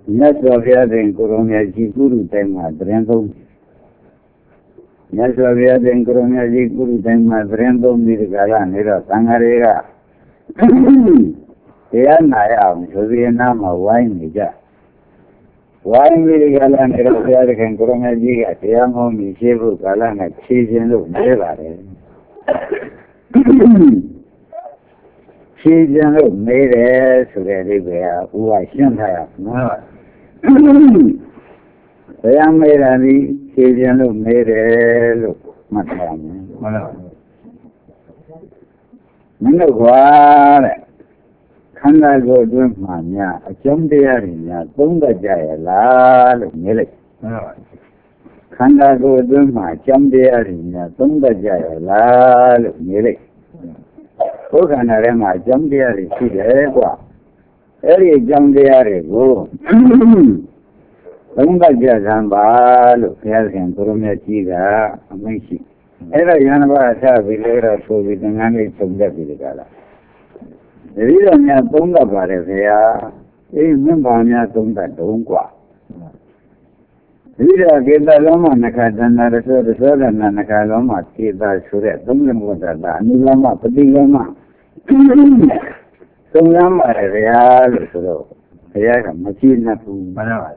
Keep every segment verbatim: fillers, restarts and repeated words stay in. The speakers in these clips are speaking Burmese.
Nhất so với đến Corona chỉ guru tên mà trend không. Nhất so với đến Corona chỉ guru tên mà trend không đi cái là này rồi tăng cái ra. Thế anh này ông số gì nam mà vay này chứ. Vay đi cái là này rồi cái cái Corona chỉ cái thế anh không bị chế độ cái là này chi tiền luôn đấy là đấy. Chi tiền luôn mấy đấy số cái đi về uai xin thay à. Thế anh mấy là đi chi tiền luôn mấy đấy luôn mặt làm. Mình đâu qua đấy. Khăn lại rồi tôi mà nhà chấm đi à nhà tung cái chạy là lúc như vậy. Khăn lại rồi tôi mà chấm đi à nhà tung cái chạy là lúc như vậy. Có khả năng là mà chấm đi à thì dễ quá. Thế thì chấm đi à thì cô tung cái chạy sang ba lúc theo hiện tôi mới chỉ ra mấy gì. Thế là nhà nó bảo sao vì lấy ra số vì từng ngày tung cái gì cả là. Vì là nhà tung cái bà đấy thì à, ý mình bảo nhà tung cái tung quá. Vì là cái đó là mà nó khai thân là số số là nó khai là mà cái đó số đấy tung cái một cái đó, như là mà bất kỳ là mà tung cái mà đấy thì à, số thì à cái mà chỉ là tung.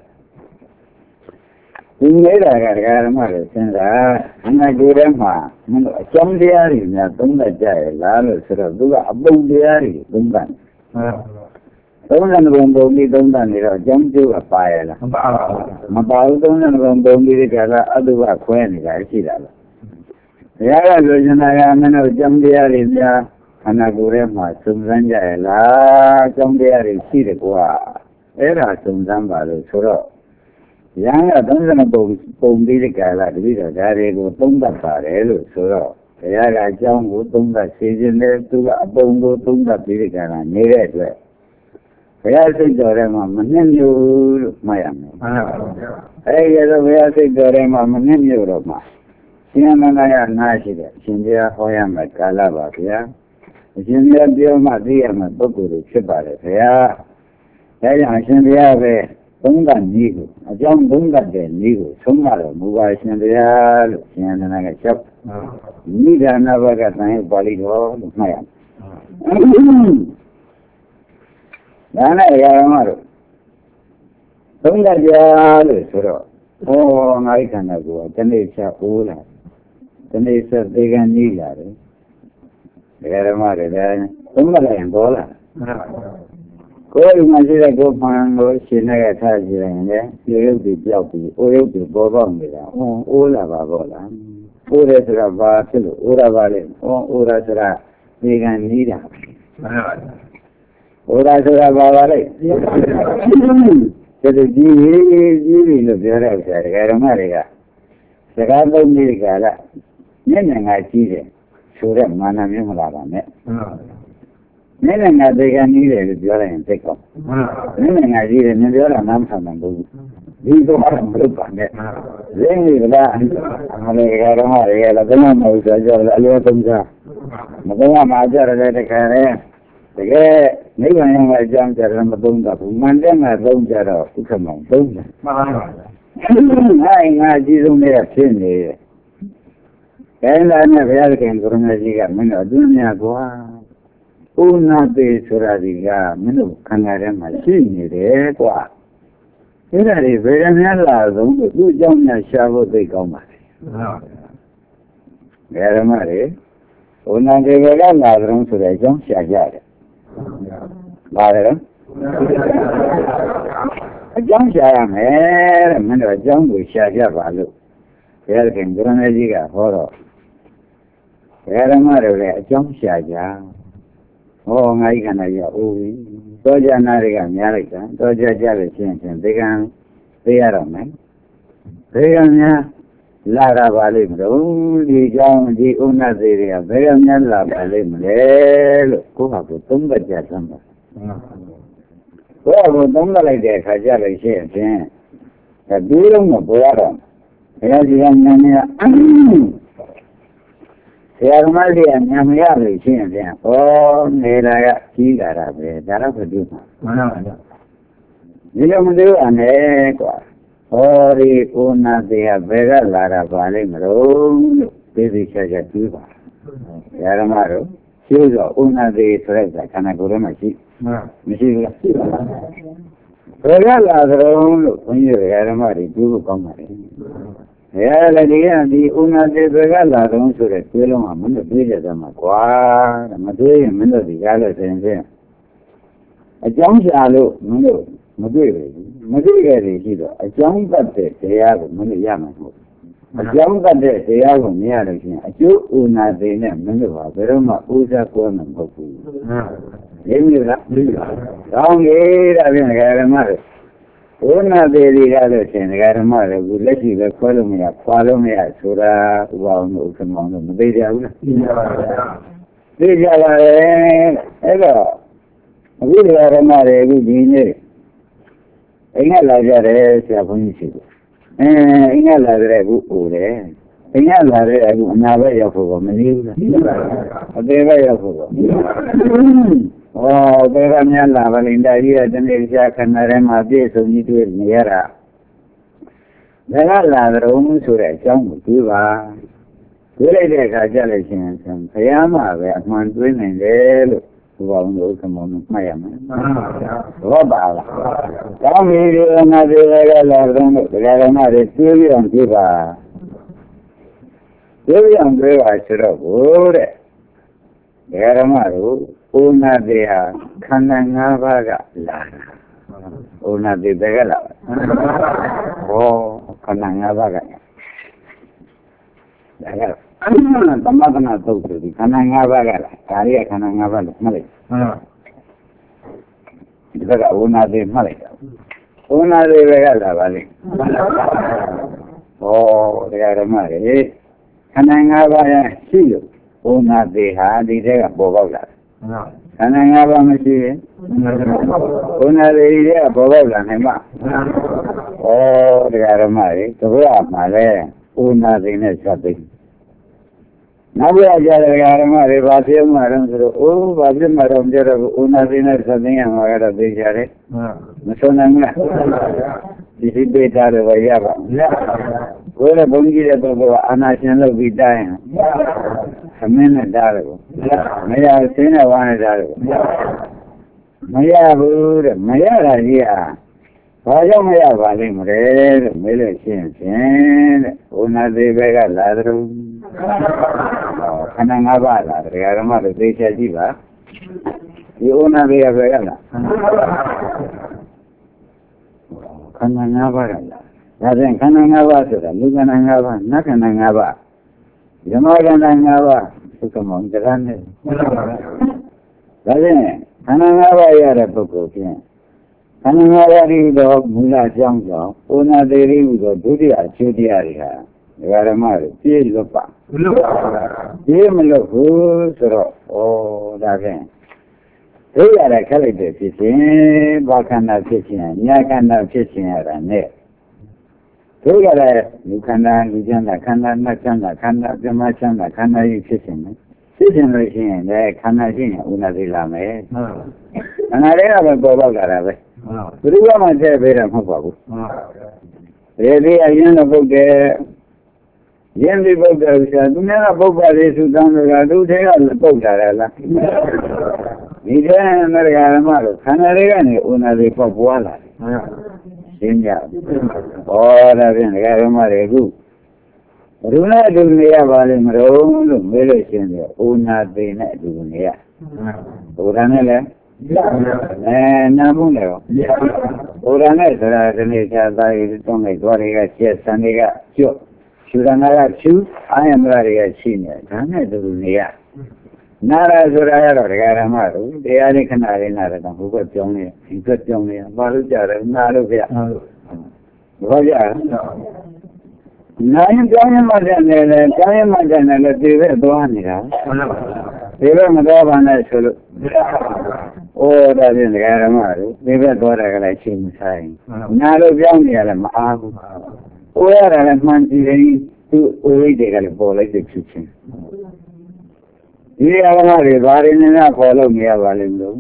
Chúng nghĩ là cái cái mà đấy xem ra anh ấy đưa đến mà mình chấm đi à thì nhà tung cái chạy là số đó đúng là bung đi à thì tung cái tung cái bung bung đi tung cái này rồi chấm chưa là phải là mà bảo tung cái bung bung đi cái là ở đâu là quen cái gì đó thế là rồi cho nên mình nói chấm đi à thì nhà anh ấy đưa đến mà xung quanh chạy là chấm đi à thì gì đấy quá thế là xung quanh bảo rồi số đó yang là tung cái bung bung đi cái là đi rồi ra đây cũng tung cái phải rồi số đó thế là trong của tung cái season đấy tu cái bung của tung cái đi cái là như vậy rồi thế là cho ra mà mình nên nhiều mà em thế giờ bây giờ cho ra mà mình nên nhiều rồi mà xin anh nói là nói gì đấy xin đi hỏi em mà cả là bảo kia xin đi biểu mà đi mà bố cụ được xếp vào đấy thế à thế là xin đi về tung cái gì cũng trong tung cái gì cũng sống mà rồi mua cái xin đi lúc xin anh nói cái chấp như thế nào vậy cái này bảo đi đó mà em đó này cái mà rồi tung cái gì rồi số đó ô ngay cái này của cái này sẽ u là cái này sẽ đi cái gì là đấy cái mà rồi đấy tung cái này có là કોઈ માજે કો પાણ લો સિનાય થા જીને યોગી બ્લોકી ઓ યોગી બોબો મેરા ઓ ઓલા બાબોલા ઓરે સરા બા ચલો ઓરા વાલે ઓ ઓરા સરા વેગન નીરા ઓરા સરા બા વાલે તે જી જી લો બેરા છે ગારમા રેગા સગા તો મી ગાલા ને ને ngા જી છે સોરે માના મે મલાવા ને Nene nga dega ni leပြောလိုက်ရင်သိကောနည်းနည်းငါကြီးတယ်နင်ပြောတာနားမထောင်နိုင်ဘူးဒီတော့မလုပ်ပါနဲ့ရင်းနေလားအမေကရောမရရလည်းဘယ်မှမဟုတ်ကြကြအလိုသုံးစားမသုံးရမှာကြရတယ်တခါလေတကယ်နိဗ္ဗာန်ရောက်အကြောင်းကြတယ်မသုံးတော့ဘူးမှန်တယ်ငါသုံးကြတော့ဥက္ကမောင်သုံးတယ်မှန်ပါပါငါငါကြီးဆုံးနဲ့ဖြစ်နေတယ်အဲဒါနဲ့ဘုရားခင်ကိုရမကြီးကမင်းတို့အသွင်းများကွာဥနာပေဆိုတာဒီကမင်းတို့ခန္ဓာထဲမှာရှိနေတယ်ကွာအဲ့ဒါတွေဘယ်ရများလာဆုံးသူ့အကြောင်းများရှာဖို့သိကောင်းပါလေမှန်ပါဗျာဓမ္မတွေဥနာပေကလာဆုံးဆိုတဲ့အကြောင်းရှာကြတယ်ပါတယ်နော်အကြောင်းရှာရမယ်တဲ့မင်းတို့အကြောင်းကိုရှာကြပါလို့ဘုရားခင်ကိုရမကြီးကဟောတော့ဘုရားဓမ္မတွေလည်းအကြောင်းရှာကြဟောငါးခန္ဓာကြီးအိုးပြီသောကြနာတွေကများလိုက်တာသောကြကြလို့ရှိရင်ဒီကံသိရတော့မယ်ဒီကံများလာတာပါလိမ့်မလို့ဒီကြောင့်ဒီဥနတ်သေးတွေကဘယ်ကများလာပါလိမ့်မလဲလို့ကိုယ့်ဟာကိုယ်သုံးပတ်ကြသမ်းပါကိုယ့်ဟာကိုယ်သုံးပတ်လိုက်တဲ့အခါကျလို့ရှိရင်ဒီလုံးမပေါ်ရတော့ဘုရားကြီးကဉာဏ်နဲ့ဆရာသမားကြီးကညံမရလို့ရှင်းပြန်ဩနေတာကကြီးလာတာပဲဒါတော့ဘယ်လိုမှမှန်ပါဗျာလိုမသိဘူးနဲ့ကွာဟောဒီကိုနာသေးကဘယ်ကလာတာပါလိမ့်မလို့လို့သိသိချာချာကြည့်ပါဓမ္မတို့ရှင်းတော့ဥနာသေးဆိုတဲ့ခန္ဓာကိုယ်ထဲမှာရှိမရှိဘူးလားရှိပါလားဘယ်ကလာသလဲလို့ဘုန်းကြီးတွေဓမ္မတွေပြောဖို့ကောင်းပါတယ်။အဲလည်းဒီကဒီဥနာသေးဘယ်ကလာတော့ဆိုတဲ့ပြောလုံးကမင်းတို့တွေးကြတယ်မှာကွာမတွေးရင်မင်းတို့ဒီကားလို့ဆိုရင်ဖြင့်အကြောင်းရှာလို့မင်းတို့မတွေ့ဘူးမတွေ့ရတဲ့ရှိတော့အကြောင်းတတ်တဲ့တရားကိုမင်းတို့ရမှာမဟုတ်ဘူးအကြောင်းတတ်တဲ့တရားကိုမရလို့ရှိရင်အကျိုးဥနာသေးနဲ့မင်းတို့ကဘယ်တော့မှဥစားကွဲမှာမဟုတ်ဘူး။ရင်းမိလားပြီးပါကောင်းပြီဒါဖြင့်ဓမ္မတွေဥနာသေးတွေကလို့ရှိရင်ဓမ္မတွေကလက်ရှိပဲခွဲလို့မရခွာလို့မရဆိုတာဥပအောင်လို့ဥက္ကမောင်တို့မသိကြဘူးလားသိကြပါဗျာသိကြပါလေအဲ့တော့အခုဓမ္မတွေအခုဒီနေ့အိမ်ကလာကြတယ်ဆရာဘုန်းကြီးရှိတယ်အဲအိမ်ကလာတဲ့အခုအိုတယ်အိမ်ကလာတဲ့အခုအနာဘက်ရောက်ဖို့မနေဘူးလားအသေးဘက်ရောက်ဖို့ဟောဘယ်ကများလာပါလိမ့်ဒါကြီးကတနေ့ရှာခဏထဲမှာပြည့်စုံကြီးတွေ့နေရတာဘယ်ကလာတော့ဆိုတဲ့အကြောင်းကိုပြောပါပြောလိုက်တဲ့အခါကျလို့ရှိရင်ဘုရားမှာပဲအမှန်တွေးနိုင်တယ်လို့ဘုရားတို့ကမောင်းမှတ်ရမယ်မှန်ပါဗျာဘောပါလားကောင်းပြီဒီအနာသေးကလာတော့လို့တရားဓမ္မတွေတွေးပြီးအောင်ကြည့်ပါတွေးပြီးအောင်တွေးပါဆိုတော့ဘိုးတဲ့တရားဓမ္မတို့ဥနာသေးဟာခန္ဓာ၅ပါးကလာတာဥနာသေးဘယ်ကလာဟောခန္ဓာ၅ပါးကဒါကသမထနာသုတ်ဆိုဒီခန္ဓာ၅ပါးကလားဒါရီခန္ဓာ၅ပါးလို့မှတ်လိုက်ဒီဘက်ကဝနာသေးမှတ်လိုက်တာဝနာသေးပဲကလာပါလိမ့်ဟောတရားဓမ္မတွေခန္ဓာ၅ပါးရရှိလို့ဝနာသေးဟာဒီတဲ့ကပေါ်ပေါက်လာတယ်ခန္ဓာ၅ပါးမရှိရင်ဝနာသေးတွေကပေါ်ပေါက်လာနိုင်မှာဟောတရားဓမ္မတွေသဘောမှလည်းဝနာသေးနဲ့ဆက်သိနောက်ပြကြတဲ့ဓမ္မတွေဘာဖြစ်မှတော့ဆိုတော့အိုးဘာဖြစ်မှတော့ကြတော့ဥနာသိနဲ့ဆက်သိရမှာကတော့သိကြတယ်မဆုံးနိုင်ဘူးလားဒီဒီပေတာတွေရပါဘုရားဘုန်းကြီးတဲ့ပုဂ္ဂိုလ်ကအာနာရှင်လုပ်ပြီးတိုင်းသမင်းနဲ့တားတယ်မရဆင်းနဲ့ဝါနဲ့တားတယ်မရဘူးတဲ့မရတာကြီးဟာဘာကြောင့်မရပါလိမ့်မလဲတဲ့မေးလို့ရှိရင်ဖြင့်တဲ့ဥနာသိဘက်ကလာတယ်ခန္ဓာ၅ပါးလားတရားဓမ္မတွေသိချကြည့်ပါဒီဥနာသေးရပဲလားခန္ဓာ၅ပါးလားဒါဖြင့်ခန္ဓာ၅ပါးဆိုတာလူခန္ဓာ၅ပါးနတ်ခန္ဓာ၅ပါးဓမ္မခန္ဓာ၅ပါးသုခမောင်တရားနဲ့ဒါဖြင့်ခန္ဓာ၅ပါးရတဲ့ပုဂ္ဂိုလ်ဖြင့်ခန္ဓာ၅ပါးဒီတော့မူလအကြောင်းကြောင့်ဥနာသေးရိဟုသောဒုတိယအကျိုးတရားတွေဟာဓမ္မတွေပြည့်လွတ်ပါမလွတ်ပါဘူးပြည့်မလွတ်ဘူးဆိုတော့ဩဒါဖြင့်ဒိဋ္ဌိရခက်လိုက်တဲ့ဖြစ်ခြင်းဘာခန္ဓာဖြစ်ခြင်းညာခန္ဓာဖြစ်ခြင်းရတာနဲ့ဒိဋ္ဌိရလူခန္ဓာလူချမ်းသာခန္ဓာနတ်ချမ်းသာခန္ဓာပြမချမ်းသာခန္ဓာကြီးဖြစ်ခြင်းနဲ့ဖြစ်ခြင်းလို့ရှိရင်လည်းခန္ဓာရှိရင်ဥနာသိလာမယ်ဟုတ်ခန္ဓာတွေကပဲပေါ်ပေါက်လာတာပဲဟုတ်ဘယ်သူမှထည့်ပေးတာမဟုတ်ပါဘူးဟုတ်ဘယ်ဒီအရင်တော့ပုတ်တယ်ရင်းပြီးပုတ်တယ်ဆိုသူများကပုတ်ပါလေသူတောင်းတယ်ကသူထဲကပုတ်တာလားဒီတဲ့မရဂဓမ္မလို့ခန္ဓာတွေကနေဥနာတွေပေါက်ပွားလာတယ်ရှင်းကြဩဒါဖြင့်ဒကာဓမ္မတွေအခုဘယ်လိုလဲအတူနေရပါလိမ့်မလို့လို့မေးလို့ရှင်းတယ်ဥနာတွေနဲ့အတူနေရဘုရားနဲ့လည်းအဲနာမှုနဲ့ရောဘုရားနဲ့ဆိုတာဒီနေ့သာသားရီတုံးလိုက်သွားတွေကကျက်ဆန်တွေကကျွတ်ရှုရနာကရှုအာယမရတွေကရှိနေဒါနဲ့တူနေရနာရဆိုတာကတော့ဒကာဓမ္မတို့တရားလေးခဏလေးနာတယ်တော့ဘုရားပြောင်းနေဒီကပြောင်းနေဘာလို့ကြတယ်နာလို့ဗျာဘာကြလဲနာရင်ပြောင်းရမှတဲ့နဲ့လေပြောင်းရမှတဲ့နဲ့လေဒီပဲသွားနေတာဒီပဲမသွားပါနဲ့ဆိုလို့ဩဒါဖြင့်ဒကာဓမ္မတို့ဒီပဲသွားတာကလည်းချိန်မဆိုင်နာလို့ပြောင်းနေရတယ်မအားဘူးဩရတာလည်းမှန်ကြည့်ရင်သူ့ဥရိတ်တွေကလည်းပေါ်လိုက်တဲ့ဖြစ်ချင်းဒီအရမတွေဘာတွေနဲ့ခေါ်လို့မရပါလိမ့်လို့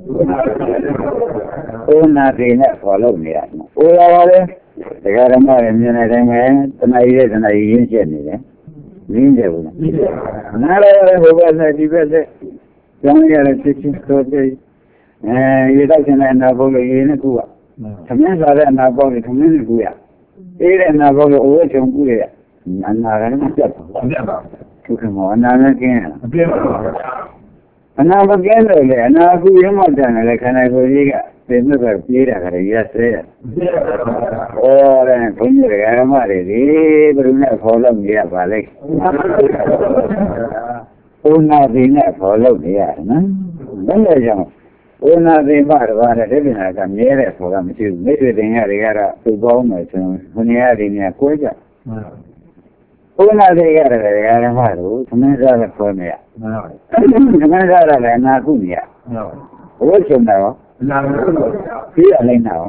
ô na thì nè phò lâu nè ô là vậy cái cái mà mình này đây nghe cái này cái này yên chuyện này yên chuyện này na là hồ bát này đi về đấy chẳng như là cái chuyện tôi đây cái đó cái này nào bao giờ cái này cũng thằng này sao lại nào bao giờ thằng này cũng vậy cái này nào bao giờ ô chồng cũng vậy anh nào cái nó chết cái cái mà anh nào cái anh nào cái rồi anh nào cũng giống như thế này cái này có gì cả tên nó phải biết là cái gì thế ô đây cũng như cái mà đấy đi bữa nay follow gì à vậy ô nào thì này follow gì à nó đúng rồi chứ ô nào thì bảo bảo là thế này cái gì đấy follow mình chứ mấy cái này cái cái tôi bảo mà chứ hôm nay thì nhà cuối chứ ô nào thì cái cái cái mà rồi chúng ta ra là follow này chúng ta ra là nào cũng vậy ô chừng nào phía ở đây nào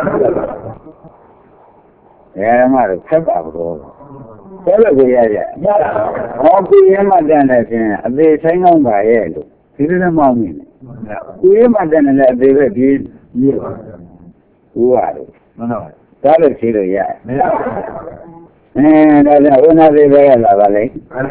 cái mà được thấp vào rồi cái là cái gì vậy họ cứ mà đàn này thì để thấy ngon vậy luôn thì nó mong mình cứ mà đàn này để về đi nhiều quá rồi đó là gì rồi vậy nè đây là hôm nay về là vậy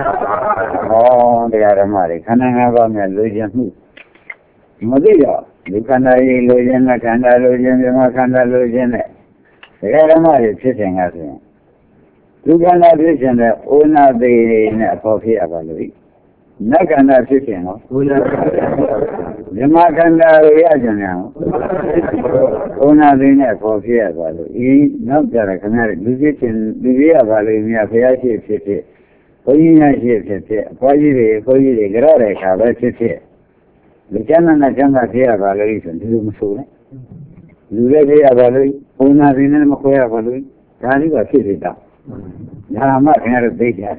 ồ đây là mà đấy khả năng vào nhà lôi chân mà đi rồi đi khán giả lôi chân là khán giả lôi chân mà khán giả lôi chân này cái là mà đấy chết thành cái gì lúc khán giả chết thành là ôn lại này phô phi à vào rồi nó khán giả chết thành nó nhưng mà khán giả rồi à chứ nào ôn lại này phô phi à vào rồi ý nó giờ là khán giả lúc chết thành lúc à vào rồi nhà phải chết chết chết có gì nhà chết chết chết có gì đấy có gì đấy cái đó đấy khá là chết chết lúc chân là chân là thế à vào rồi thì chúng nó số đấy lúc đấy thế à vào rồi ôn lại này mà khơi à vào rồi cái này có chết đấy nhà mà cái này đấy chứ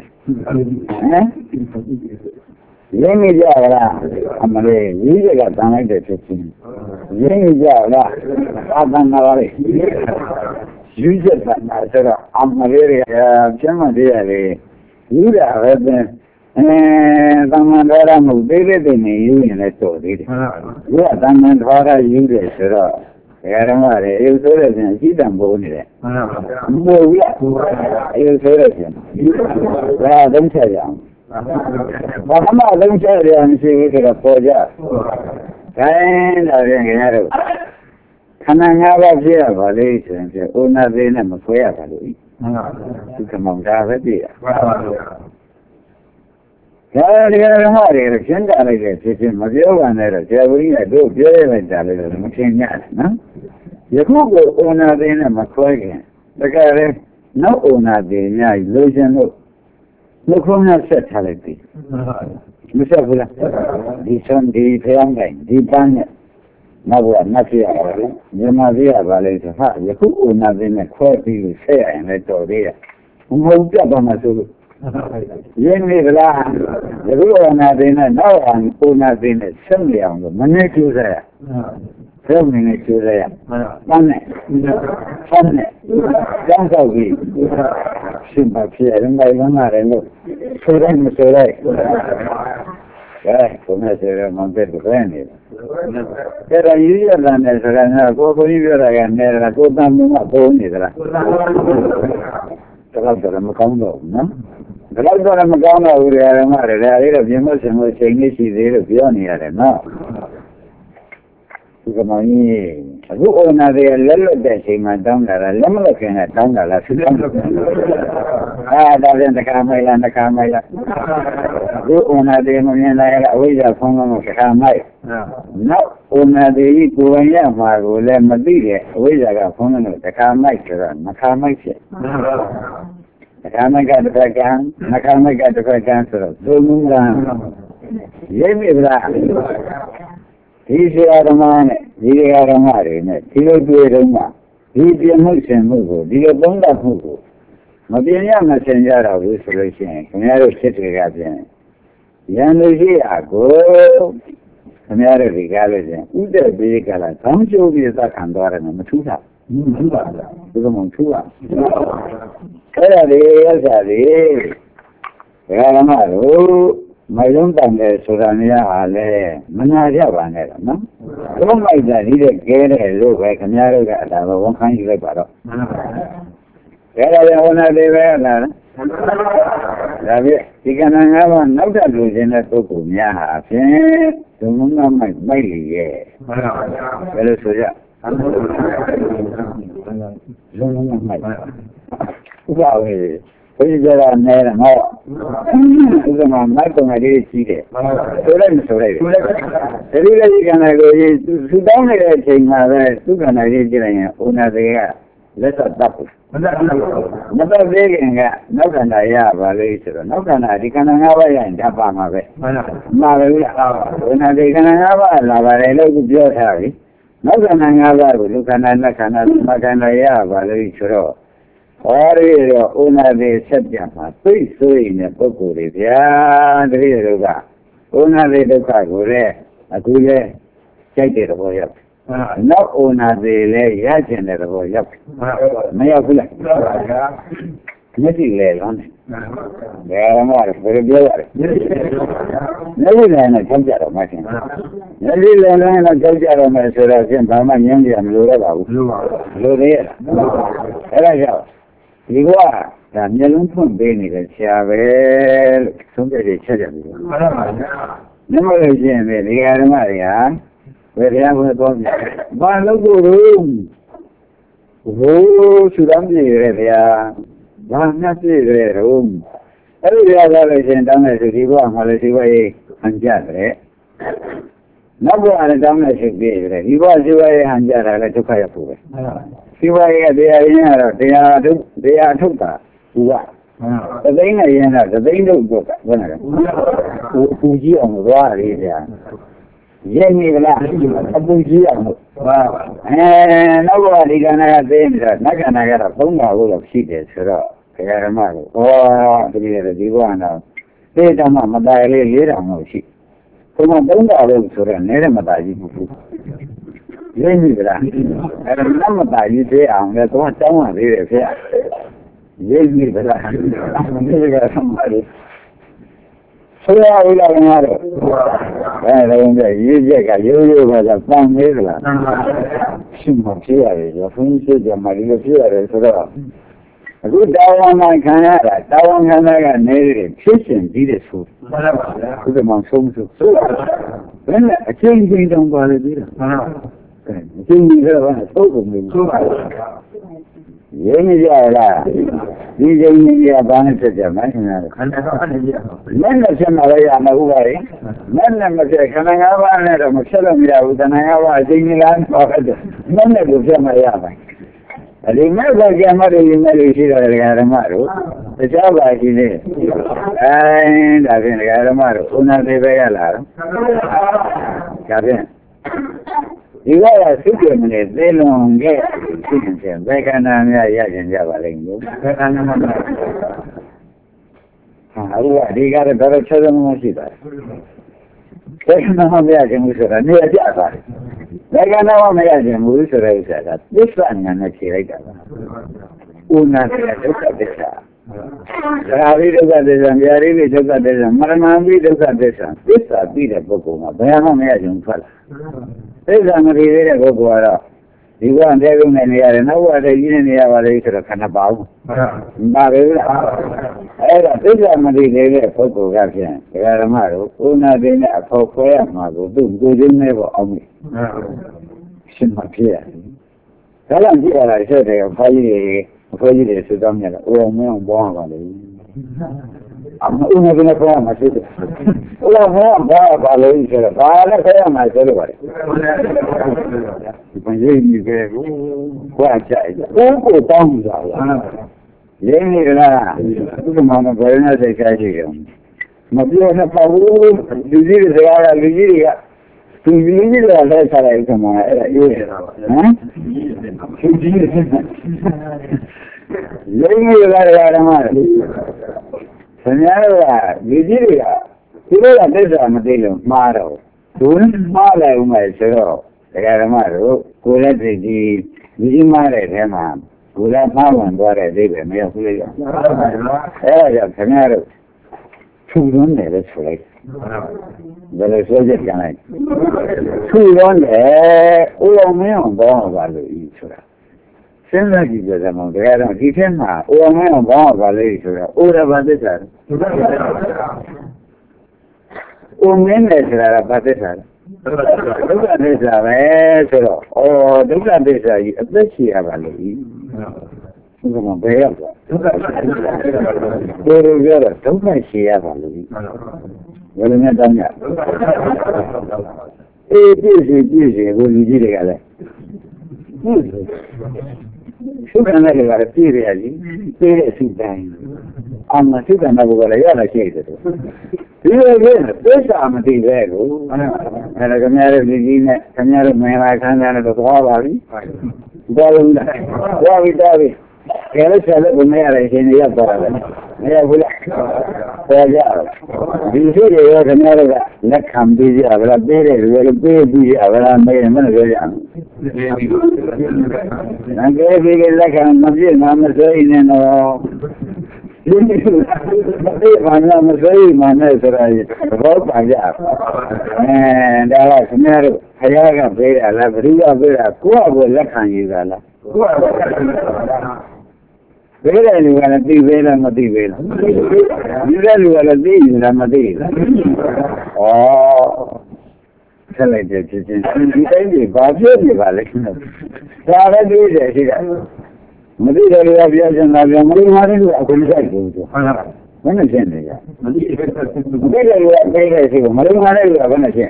ये नहीं जाएगा हमारे ये जगह ताने देते थे ये नहीं जाएगा आधान वाले यूज़र करना चलो हमारे क्या मजे आ रहे यूज़ आ रहे थे तमाम मुद्दे लेते नहीं यूज़ नहीं तो दे ये तमाम द्वारा यूज़ चलो यार हमारे ये सोरे थे सीधा बोलने रहे बोलिया ये सोरे थे राधन से जाऊँ Bahama adam saya yang sih kita kerja, kan ada yang kena. Karena ngapa sih apa lagi sih? Una dina macam apa lagi? Kita mahu tahu dia. Kalau dia orang ada kerjaan ada kerja, sih macam mana ada? Dia beri ada dia ada ada macam ni, na? Ya kau una dina macam apa? Sekarang, no una dina ilusion no. Lúc hôm nay sẽ trả lời gì? Mới sao vậy? Đi xong đi theo anh này, đi ban nhỉ? Mà vừa nói chuyện rồi, nhưng mà bây giờ vào đây thì phải, giờ cũng ôn lại bên này khoe đi xe anh này cho đi, không hông biết bao nhiêu số. Vậy nên là, giờ cũng ôn lại bên này, nói anh ôn lại bên này sống liền rồi, mà nghe chưa rồi? Không nghe chưa rồi? Ban này, ban này, đang sao gì? Xin bác sĩ đến đây nó mà đến lúc số đây một số đây cái cũng là sẽ mang về được cái này cái này như là này sẽ là cô có như là cái này là cô ta muốn mà cô này là cái đó là một công đồ nó cái đó là một công đồ rồi mà rồi là cái gì mà xem mà xem cái gì đấy rồi biết này là nó cái mà như lúc ôn lại thì lấy được cái gì mà đóng là lấy được cái này đóng là sự đóng à đó là cái cam này là cái cam này lúc ôn lại thì mình lại là bây giờ không có cái cam này nó ôn lại thì cô ấy nhà mà cô lên mà đi đấy bây giờ cái không có cái cam này rồi nó cam này chứ cái cam này cái cái cam nó cam này cái cái cam rồi tôi muốn là dễ bị là thì sẽ làm mà này, thì sẽ làm mà đấy này, thì nó đuổi được mà, thì tiền mất tiền mất rồi, thì nó bông đạp mất rồi, mà tiền nhà mà tiền ra rồi, rồi rồi tiền, cái này rồi chết cái tiền, nhà nó gì à, cô, cái này rồi cái cái gì, u đỡ bị cái là, thằng chú bị ta khăn đó là mà chú sao, chú sao, tôi không chú à, cái là gì, cái gì, cái làm mà rồi. Mấy chúng ta nghe số ra này là mình nói gì vậy này đó, don't like that. He didn't get it. Look, like a narrow guy. I have one kind of like that. There are one of the way. He can have another illusion at Toku. Yeah, the moon might be here. Well, so yeah. Wow, we get a man and all. The man, my son, I did see it. So then, so late. The village can I go to down the thing, two can I did it, una de let us double. Never begging, no can I have a later, no can I, can I have a and Japama. Maria, when I can have a lava, I look good, Harry. No can I have a look and I can I have a later. Ora una de settimana, poi sono poco di via, una delle cagure, a cui c'è che lo voglio. No una delle yacine lo voglio. Ma io quella. Ne si le non. Era male, per biare. Ne le ne cambiare ma sì. Ne le ne cambiare ma sarà sempre ma niente lo levavo. Lo era. Era già. Dico, la mia non fa bene che c'è sono delle cose. Non lo dice, dica Maria, vediamo le cose. Ma lo guru, oh, sull'ambiente, via, ma non si vede, um. E lui ha dato le centane su di qua, ma le si vuoi mangiare. Non vuole dammi se vede, di qua si vuoi mangiare, le giocare pure. Si vuoi che dia dinero, dia tu, dia tutta, uguale. Se dai una dinero, se dai un gioca, guarda, fugiamo, guarda, vieni là, fugiamo. Eh, non vuoi che ne ha dentro, non che ne ha ponga quello uscite, però, che era male. Oh, ti dire, di guarda, vedi mamma, dai, lì, lì erano usciti. Come ponga quello uscire, ne era dai, Vieni là, era una battaglia che ha un gatto a una dire che vieni là, non è che sono male. Solo a lavorare. Eh, la onda io che io vado a fare là. Si muoveva, la funzione di Maria Fiore però. Lui dava una canale, dava una canale nere, ci sentire su. Come non sono su. Bene, c'è un video un po' di dire. Quindi era poco mi vieni già là, dice in via Banete già, ma non c'è mai a Maguari, non c'è che non aveva, ma c'è la mia avuta, non aveva dei anni, non ne possiamo mai. Rimane chiamare il mio uscire del Caramaro, e già va chi ne è, da fine Caramaro, una deve regalare, capite? Di guarda, su che me ne vedo che si becca una mia iaia già valendo. Allora, di gara però c'è da non si fa. Perché non mi piace musura, ne è già fare. Perché non mi piace musura usata. Questo anno non ci regala. Una testa. Ravi giocate cambiare, vi giocate ma non vi giocate questa vita è poco, ma però non mi piace un fallo. Pensano di vedere poco ora. Di quando è un enviare, non vuole dire ne aveva detto che non pago. Ma era pensano di vedere poco che era male. Una delle a poco è amato, dunque di nuovo a me. Si ma piace. Però non c'era la scelta che fai fai dire su Daniela, o me un buon quando uno che ne fa ma si uno non va a lei se la fa la fa ma se lo vuole quindi che qua c'è un po' tanto vieni là tu ma non puoi non sei capace ma più ne fa uno di dire se va a dire tu mi dici la lei sarà come era io eh lei mi deve dare male segnala mi dica tu la testa mattina maro tu non male un mese era maro quella di di mare tema quella mamma andare deve mi ha detto era già segnala ထူသွန်းတယ်လို့ဆိုလိုက်ဘယ်လိုဆိုကြကြလဲထူသွန်းတယ်ဦးအောင်မင်းအောင်ကောင်းပါလို့ဤဆိုတာစဉ်းစားကြည့်ကြစမ်းတကယ်တော့ဒီထက်မှာဦးအောင်မင်းအောင်ကောင်းပါလို့ဆိုတာဥရဘာသစ္စာဦးမင်းနဲ့ဆိုတာဘာသစ္စာဒုက္ခသစ္စာပဲဆိုတော့ဩဒုက္ခသစ္စာကြီးအသက်ရှိရပါလို့ဤဘယ်မှာဘယ်ရောက်သွားဒုက္ခဘယ်လိုပြောတော့ဒုက္ခရှိရပါလို့ဘယ်လိုနဲ့တောင်းရအေးပြည့်စုံပြည့်စုံကိုလူကြီးတွေကလည်းရှုခံတဲ့ကလည်းပြည့်ရည်ပြည့်တဲ့အစီတိုင်းအမှရှုခံတဲ့ဘုရားလည်းရလာရှိတယ်ဒီလိုပဲသိစာမသိပဲကိုအဲ့ဒါခင်ဗျားတို့လူကြီးနဲ့ခင်ဗျားတို့မင်္ဂလာခမ်းတယ်လို့သွားပါပြီသွားလို့လားသွားပြီသွားပြီကဲလို့ဆက်လို့မရတဲ့ရှင်တွေရောက်သွားတယ်မရဘူးလားပေါ်ကြဒီလိုတွေရောခင်ဗျားတို့ကလက်ခံပြီးကြဗလားပေးတယ်လူတွေပေးပြီးကြဗလားမေးမလို့ပြောကြအောင်ငါကဲပြီးလက်ခံမပြည့်ငါမစိုးရင်တော့ဒီနေ့ဒီဘာမှမစိုးမှနဲ့ဆိုတော့ဘောပါကြအဲဒါကခင်ဗျားတို့ခရကပေးတာလားဘယ်သူကပေးတာကိုယ့်အကိုလက်ခံရတာလားကိုယ့်အကိုဘယ်လိုလူကလည်းသိသေးလားမသိသေးလားဒီတဲ့လူကလည်းသိနေလားမသိလားဩဆက်လိုက်တဲ့ဖြစ်ချင်းဒီတိုင်းကြီးဘာဖြစ်နေပါလဲဒါလည်းသိတယ်ရှိတယ်မသိတယ်လို့ပြောချင်တာပြောမလို့မှားတယ်လို့အခုမဆိုင်ဘူးသူဟုတ်လားဘယ်နဲ့ရှင်းနေကြမသိတယ်မသိတယ်လို့ပြောတယ်ရှိဘူးမလို့မှားတယ်လို့ဘယ်နဲ့ရှင်း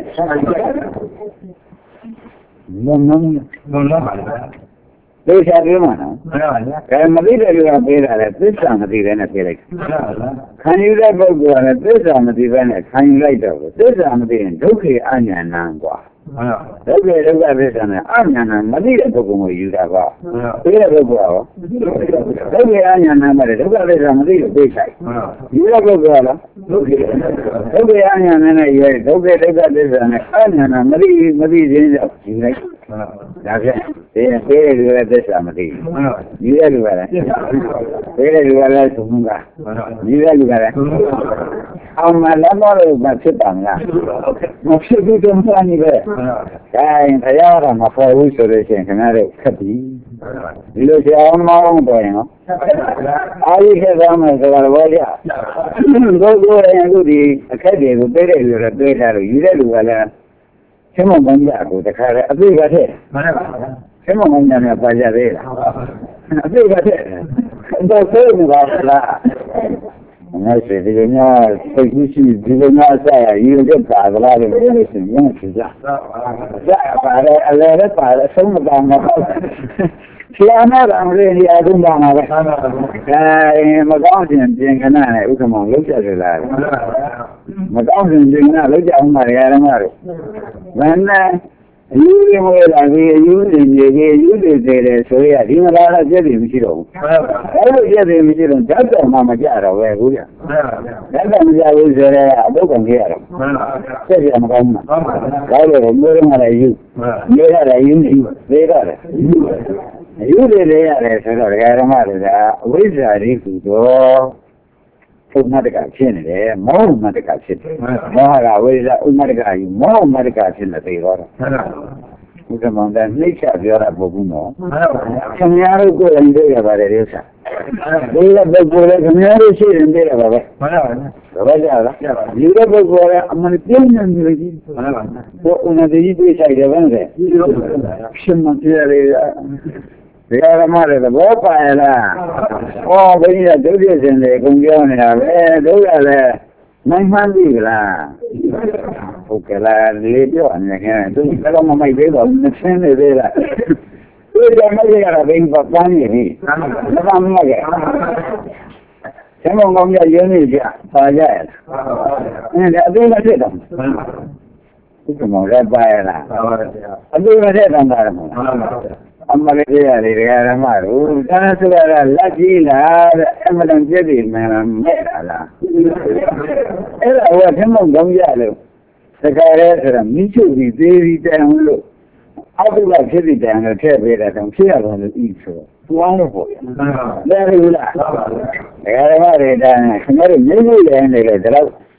မမမမပါလားသိချာပြောမှာနော်မှန်ပါဗျာအဲမသိတဲ့လူကပေးတာလေသစ္စာမသိတဲ့နဲ့ပေးလိုက်မှန်ပါဗျာခံယူတဲ့ပုဂ္ဂိုလ်ကလည်းသစ္စာမသိဘဲနဲ့ခံယူလိုက်တော့သစ္စာမသိရင်ဒုက္ခအညာဏံกว่าမှန်ပါဒုက္ခဒုက္ခသစ္စာနဲ့အညာဏံမသိတဲ့ပုဂ္ဂိုလ်ကိုယူတာကပေးတဲ့ပုဂ္ဂိုလ်ကရောဒုက္ခအညာဏံမှာဒုက္ခသစ္စာမသိလို့ပေးဆိုင်ယူတဲ့ပုဂ္ဂိုလ်ကလားဒုက္ခဒုက္ခအညာဏံနဲ့ယူဒုက္ခဒုက္ခသစ္စာနဲ့အညာဏံမသိမသိခြင်းကြောင့်ယူလိုက်ဒါဖြင့်ဒီပေးတဲ့လူကသစ္စာမသိဘူးယူတဲ့လူကလည်းပေးတဲ့လူကလည်းသုံးတာယူတဲ့လူကလည်းအောင်မလာတော့မဖြစ်ပါမလားမဖြစ်ဘူးတော့မှန်နေပဲဒါရင်ဘုရားကမဖော်ဘူးဆိုလို့ရှိရင်ခင်ဗျားတို့ခက်ပြီဒီလိုဆရာအောင်မအောင်တော့ရင်နော်အာရိခေသားမယ်ဆိုတာဘောကြဘုရားရဲ့အခုဒီအခက်တွေကိုပေးတဲ့လူကတွေးထားလို့ယူတဲ့လူကလည်းဆင်းမမင်းကြကိုတခါလေအပြည့်ကထည့်မှန်ပါပါဆင်းမမင်းကြနဲ့ပါကြသေးလားအပြည့်ကထည့်တော့သိနေပါလားငါစီဒီကညာစိတ်ရှိဒီကညာဆက်ရယူတဲ့ပါကလားလို့ပြောလို့ရှိရင်ကြည့်ကြဒါပါတယ်အလဲလည်းပါတယ်ဆုံးမကောင်းတော့ဆရာမကအမလေးဒီအကုန်ပါမှာပဲအဲမကောင်းခြင်းပြင်ခဏနဲ့ဥက္ကမောင်လောက်ကြတယ်လားမကောင်းခြင်းပြင်ခဏလောက်ကြအောင်ပါရရမှာတော့ဘယ်နဲ့အယူရမလာဘူးအယူနေနေကြီးအယူနေတယ်ဆိုရဒီမှာတော့ပြည့်တယ်မရှိတော့ဘူးအဲ့လိုပြည့်တယ်မရှိတော့ဓာတ်တော်မှမကြတော့ပဲဘူးဗျာဓာတ်တော်မကြဘူးဆိုတော့အတော့ကုန်ကြရတော့ဆက်ပြမကောင်းဘူးဒါလို့မျိုးရမှာလည်းယူမျိုးရတယ်ယူနေသေးရတယ်အယူတွေလည်းရတယ်ဆိုတော့ဒကာဓမ္မတွေကဝိဇ္ဇာရိကူတော့ဥမ္မတကဖြစ်နေတယ်မောဥမ္မတကဖြစ်တယ်မောဟကဝိဇ္ဇာဥမ္မတကယူမောဥမ္မတကဖြစ်နေသေးတော့ဘုရားမောင်တဲ့နှိမ့်ချပြောတာပုဂ္ဂိုလ်နော်ခင်ဗျားတို့ကိုယ်ရင်တွေ့ရပါတယ်ဒီဥစ္စာဒီလိုပုဂ္ဂိုလ်လည်းခင်ဗျားတို့ရှိရင်တွေ့ရပါပဲမှန်ပါပါဘာကြလားဒီလိုပုဂ္ဂိုလ်လည်းအမှန်ပြင်းနေနေလို့ကြီးမှန်ပါပါဘုရားတည်းတွေ့ဆိုင်တယ်ဗျာရှင်မပြရလေဒီကရမတွေဘောပါရလားဟောဘယ်ကြီးကဒုတိယရှင်တွေအကုန်ပြောနေတာပဲဒုရလည်းနိုင်မှန်းပြီလားဟုတ်ကဲ့လားလေပြောနေခင်သူကတော့မမိုက်သေးတော့မရှင်းနေသေးလားဒီကမကြီးကတော့ဘယ်ပပန်းနေပြီမကမကဲဆင်းမကောင်းကြရင်းနေကြပါကြရလားအဲ့ဒါအသေးကဖြစ်တော့ဒီကမောလည်းပါရလားအသေးကဖြစ်တော့တာမဟုတ်အမလေးရတယ်ဒကာဓမ္မတို့ဒါဆိုရတာလက်ကြီးလားတဲ့အမလန်ပြည့်ပြီမမဲ့တာလားအဲ့ဒါကထမုံကောင်းကြလို့တခါရဲဆိုတော့မိချုပ်ပြီးသေးပြီးတန်လို့အောက်ကဖြစ်ပြီးတန်လို့ထည့်ပေးတာတော့ဖြစ်ရပါလို့ဤဆိုသူအောင်လို့ပေါ့လဲဘူးလားဒကာဓမ္မတွေဒါနဲ့ခင်ဗျားတို့မျိုးမျိုးလဲနေလေဒါတော့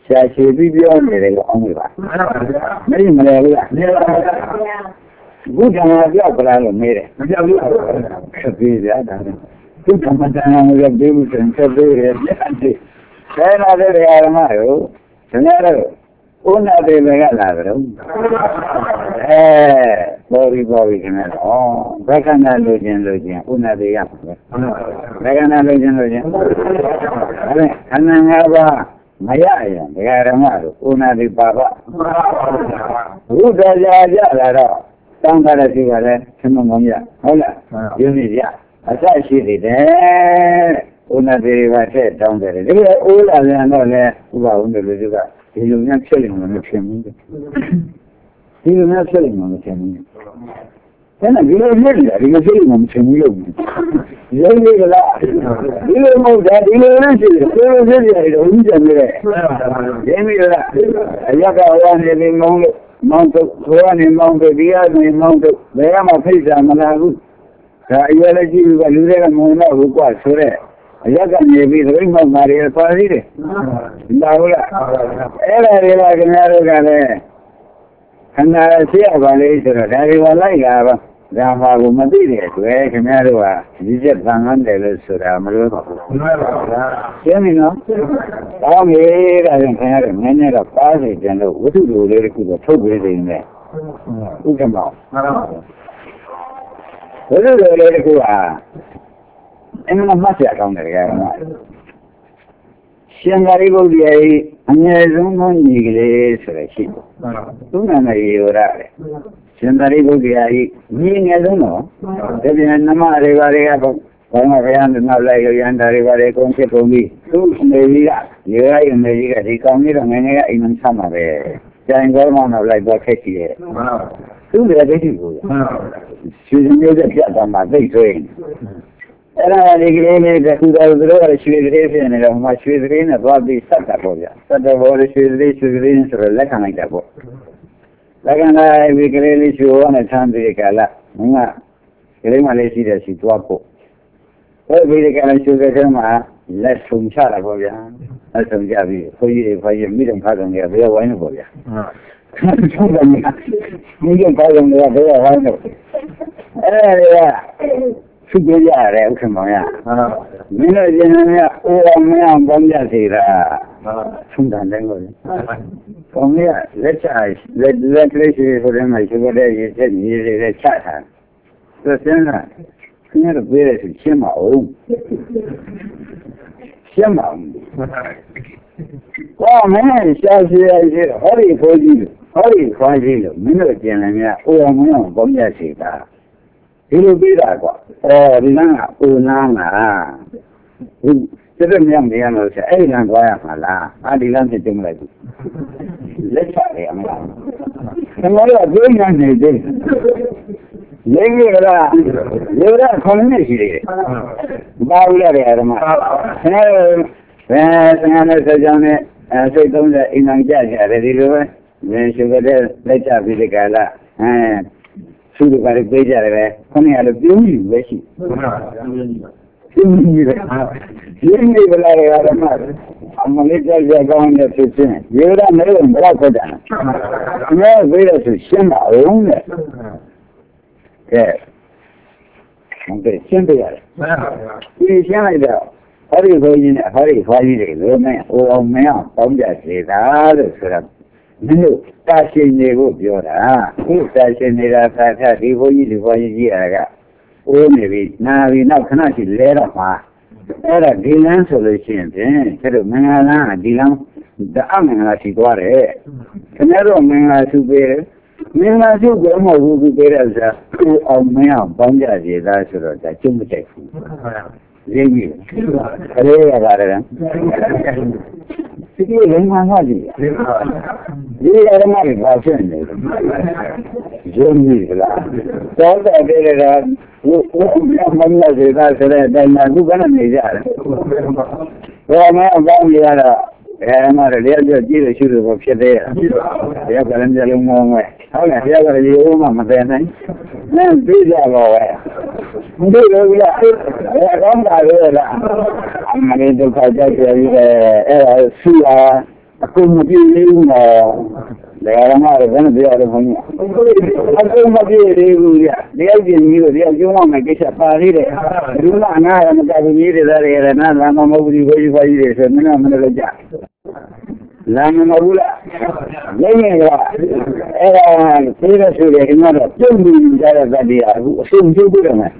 ရှာရှည်ပြီးပြောနေတယ်လို့အောင်းနေပါမင်းမလဲဘူးလားဘုရားပြောက်ကြလားလို့မေးတယ်မပြောက်ဘူးဆက်ပြီးရတာဘုရားမတန်အောင်လည်းပြေးမှုစံဆက်ပြီးရတဲ့ဆဲလာတဲ့ဓမ္မရောတကယ်တော့ဥနာတေဘကလာကြတော့အဲပေါ်ပြီးပေါ်ပြီးခင်ဗျာဩဘက္ခဏလိုခြင်းလိုခြင်းဥနာတေရပါပဲဘက္ခဏလိုခြင်းလိုခြင်းအဲခန္ဓာ၅ပါးမရရင်ဒကာဓမ္မတို့ဥနာတိပါပဘုရားကြာကြလာတော့တောင်းတာလည်းပါလေဆင်းမမောင်ရဟုတ်လားယုံကြည်ရအစရှိသေးတယ်ဥနာတိပါတဲ့တောင်းတယ်ဒီလိုအိုးလာပြန်တော့လေဥပဝုန်းတို့လူကဒီလိုများဖြစ်နေမှာမဖြစ်ဘူးဒီလိုများဖြစ်နေမှာမဖြစ်ဘူးအဲ့ဒါဒီလိုဖြစ်နေတာဒီလိုဖြစ်နေမှာမဖြစ်ဘူးလို့ရုပ်ရည်ကလားဒီလိုမဟုတ်တာဒီလိုနဲ့ဖြစ်တယ်ဒီလိုဖြစ်ရတယ်တော့ဦးကြံနေတယ်ရင်းမိလားအရကဝါနေပြီးမောင်းလို့မောင်းတော့ဘဝနေမောင်းတော့ဒီအားနေမောင်းတော့ဘယ်မှဖိတ်တာမလာဘူးဒါအရေးလည်းကြည့်ပြီးကလူတွေကမုံတော့ဘူးကွာဆိုတဲ့အရကနေပြီးသတိမောက်မာရီပါသေးတယ်ဒါဟုတ်လားအဲ့ဒါတွေကခင်ဗျားတို့ကလည်းခန္ဓာရှိရပါလေဆိုတော့ဒါတွေကလိုက်လာပါဒါမှကိုမသိတဲ့အတွက်ခင်ဗျားတို့ကဒီချက်သံဃာတယ်လို့ဆိုတာမလို့ပါဘူးမလို့ပါဘူးရှင်းပြီနော်ကောင်းပြီဒါကြောင့်ခင်ဗျားတို့နည်းနည်းတော့ပါးစီပြန်လို့ဝိသုဒ္ဓလေးတစ်ခုတော့ထုတ်ပေးနေတယ်ဥက္ကမောမှန်ပါပါဝိသုဒ္ဓလေးတစ်ခုကအင်းမမှတ်ရကောင်းတယ်ကြမှာရှင်သာရိပုတ္တရာကြီးအငယ်ဆုံးသောညီကလေးဆိုရရှိတယ်သူနာမည်ရောရတယ်ရှင်သာရိပုတ္တရာကြီးညီငယ်ဆုံးတော့ဒါပြန်နမတွေပါတွေကဘာမှဘုရားနောက်လိုက်ရန်တာတွေပါတွေကုန်ဖြစ်ကုန်ပြီသူ့နေကြီးကရေရရင်နေကြီးကဒီကောင်းကြီးတော့ငယ်ငယ်ကအိမ်မဆမ်းပါပဲကျန်ကောင်းတော့လိုက်တော့ခက်ကြီးရဲ့သူ့လည်းဒိဋ္ဌိကိုရှင်မျိုးတဲ့ပြတ်တာမှသိသွင်းအဲ့ဒါဒီကလေးလေးကသူတော်သူတို့ကရွှေစည်းဖြစ်နေတော့မှရွှေစည်းနဲ့သွားပြီးဆက်တာပေါ့ဗျာဆက်တော့ဘောရွှေစည်းရွှေစည်းဆိုတော့လက်ခံလိုက်တာပေါ့လက်ခံလိုက်ဒီကလေးလေးရွှေဝါနဲ့ထမ်းပြီးကြလားမင်းကကလေးမလေးရှိတဲ့ရှိသွားဖို့အဲ့ဒီကလေးရွှေစည်းထဲမှာလက်ဆုံချတာပေါ့ဗျာလက်ဆုံချပြီးခွေးကြီးခွေးကြီးမိတော့ဖားတယ်ကဘယ်ဝိုင်းလို့ပေါ့ဗျာဟုတ်တယ်မိတော့ဖားတယ်ကဘယ်ဝိုင်းလို့အဲ့ဒါသူကြရတယ်ဥက္ကမောင်ရမင်းတို့ကျင်နေရအိုးအောင်မအောင်ပေါင်းကြစေတာသုံးတန်တယ်ကိုကောင်းရလက်ချလက်လက်ကလေးရှိဆိုတဲ့မှာရှိတဲ့ရေချက်ရေတွေချထားသူစင်းတာခင်ဗျားတို့ပြေးတယ်ဆိုရှင်းမအောင်ရှင်းမအောင်ကောမင်းရှားရှိရရှိဟောဒီခိုးကြီးဟောဒီခွားကြီးလို့မင်းတို့ကျင်နေရအိုးအောင်မအောင်ပေါင်းကြစေတာဒီလိုပြီးတာကွာအဲဒီကပူနာလားဒီစတဲ့မြောင်နေရလို့ဆိုအဲ့ဒီလမ်းသွားရမှာလားအာဒီလမ်းဖြစ်တယ်မလိုက်ဘူးလက်ချရတယ်အမလားကျွန်တော်တို့ကပြင်းနေနေတယ်နေကြီးကလားရေရခေါင်းနေရှိတယ်ဘာလို့လဲဓမ္မအဲဘယ်ဆရာနဲ့ဆက်ကြောင်းနဲ့စိတ်သုံးတဲ့အိမ်အောင်ကြကြတယ်ဒီလိုပဲမင်းရှိတဲ့လက်ချပြီးဒီကလာအဲသူတို့ကလည်းပြေးကြတယ်ပဲခொနည်းကလည်းပြုံးယူပဲရှိပြုံးယူတယ်ရင်းနေပလာရတာမှအမလေးကြောက်ကြကောင်းတဲ့ဖြစ်ချင်းရေရမဲလို့ဘလောက်ခက်တာအမဲပြေးလို့ဆိုရှင်းပါအောင်တဲ့ကဲဟုတ်တယ်ရှင်းပြရတယ်ဒီရှင်းလိုက်တော့ဟောဒီဘုန်းကြီးနဲ့ဟောဒီဖွားကြီးတွေလို့နဲ့ဟိုအောင်မင်းအောင်ပေါင်းကြစေတာလို့ဆိုတာမင်းတို့တာရှင်တွေကိုပြောတာခုတာရှင်နေတာခါခါဒီဘုန်းကြီးဒီဘုန်းကြီးကြီးအားကအိုးနေပြီနာပြီနောက်ခဏရှိလဲတော့မှာအဲ့ဒါဒီလန်းဆိုလို့ရှိရင်ဖြင့်ကျတော့မင်္ဂလာဒီလန်းတအမင်္ဂလာရှိသွားတယ်ခင်ဗျားတို့မင်္ဂလာစုပေးတယ်မင်္ဂလာစုကိုမဟုတ်ဘူးပေးတဲ့ဥစ္စာကိုအောင်မင်းအောင်ပေါင်းကြစေသားဆိုတော့ဒါကျုံမကြိုက်ဘူးရင်းကြီးခလေးရပါတယ်ဒီကိလေသာမှကြီးဒီရမတွေပါဖြစ်နေတယ်ရုံးကြီးလားသောတာတဲ့ကဘုရားမမစေတာဆိုတဲ့အတိုင်းမှာခုကနေကြတယ်ဘောမအပေါင်းရတာအဲမှာလည်းရကြကြည့်လို့ရှိလို့ဖြစ်သေးတယ်ဘုရားကလည်းမျိုးလုံးမောင်းပဲဟုတ်လားဘုရားကလည်းရိုးမှမသိနိုင်နဲ့ပြီးကြပါပဲမတွေ့လို့လားအဲကောင်းတာလေလားအမလေးဒုက္ခကြက်ကြပြီးအဲအဲဆူရအခုမပြည့်သေးဘူးနော်။ဒါကမှလည်းဘယ်နဲ့ပြောရလဲခွန်ကြီး။အခုမပြည့်သေးဘူးဗျ။တရားကျင့်ကြီးတို့တရားကျုံးအောင်ကိစ္စပါသေးတယ်။ဒီမှာအနာရမကဘူးကြီးတွေသားတွေရနာလာမမဟုတ်ဘူးဘယ်ကြီးဘာကြီးတွေဆိုမင်းကမလို့ကြ။လာမမဟုတ်လား။ရင်းနေကအဲ့ဒါသေရဆိုတယ်ဒီမှာတော့ပြုံးပြီးကြတဲ့တတ်တရားအခုအဆုံးကျုပ်ပြတယ်မယ်။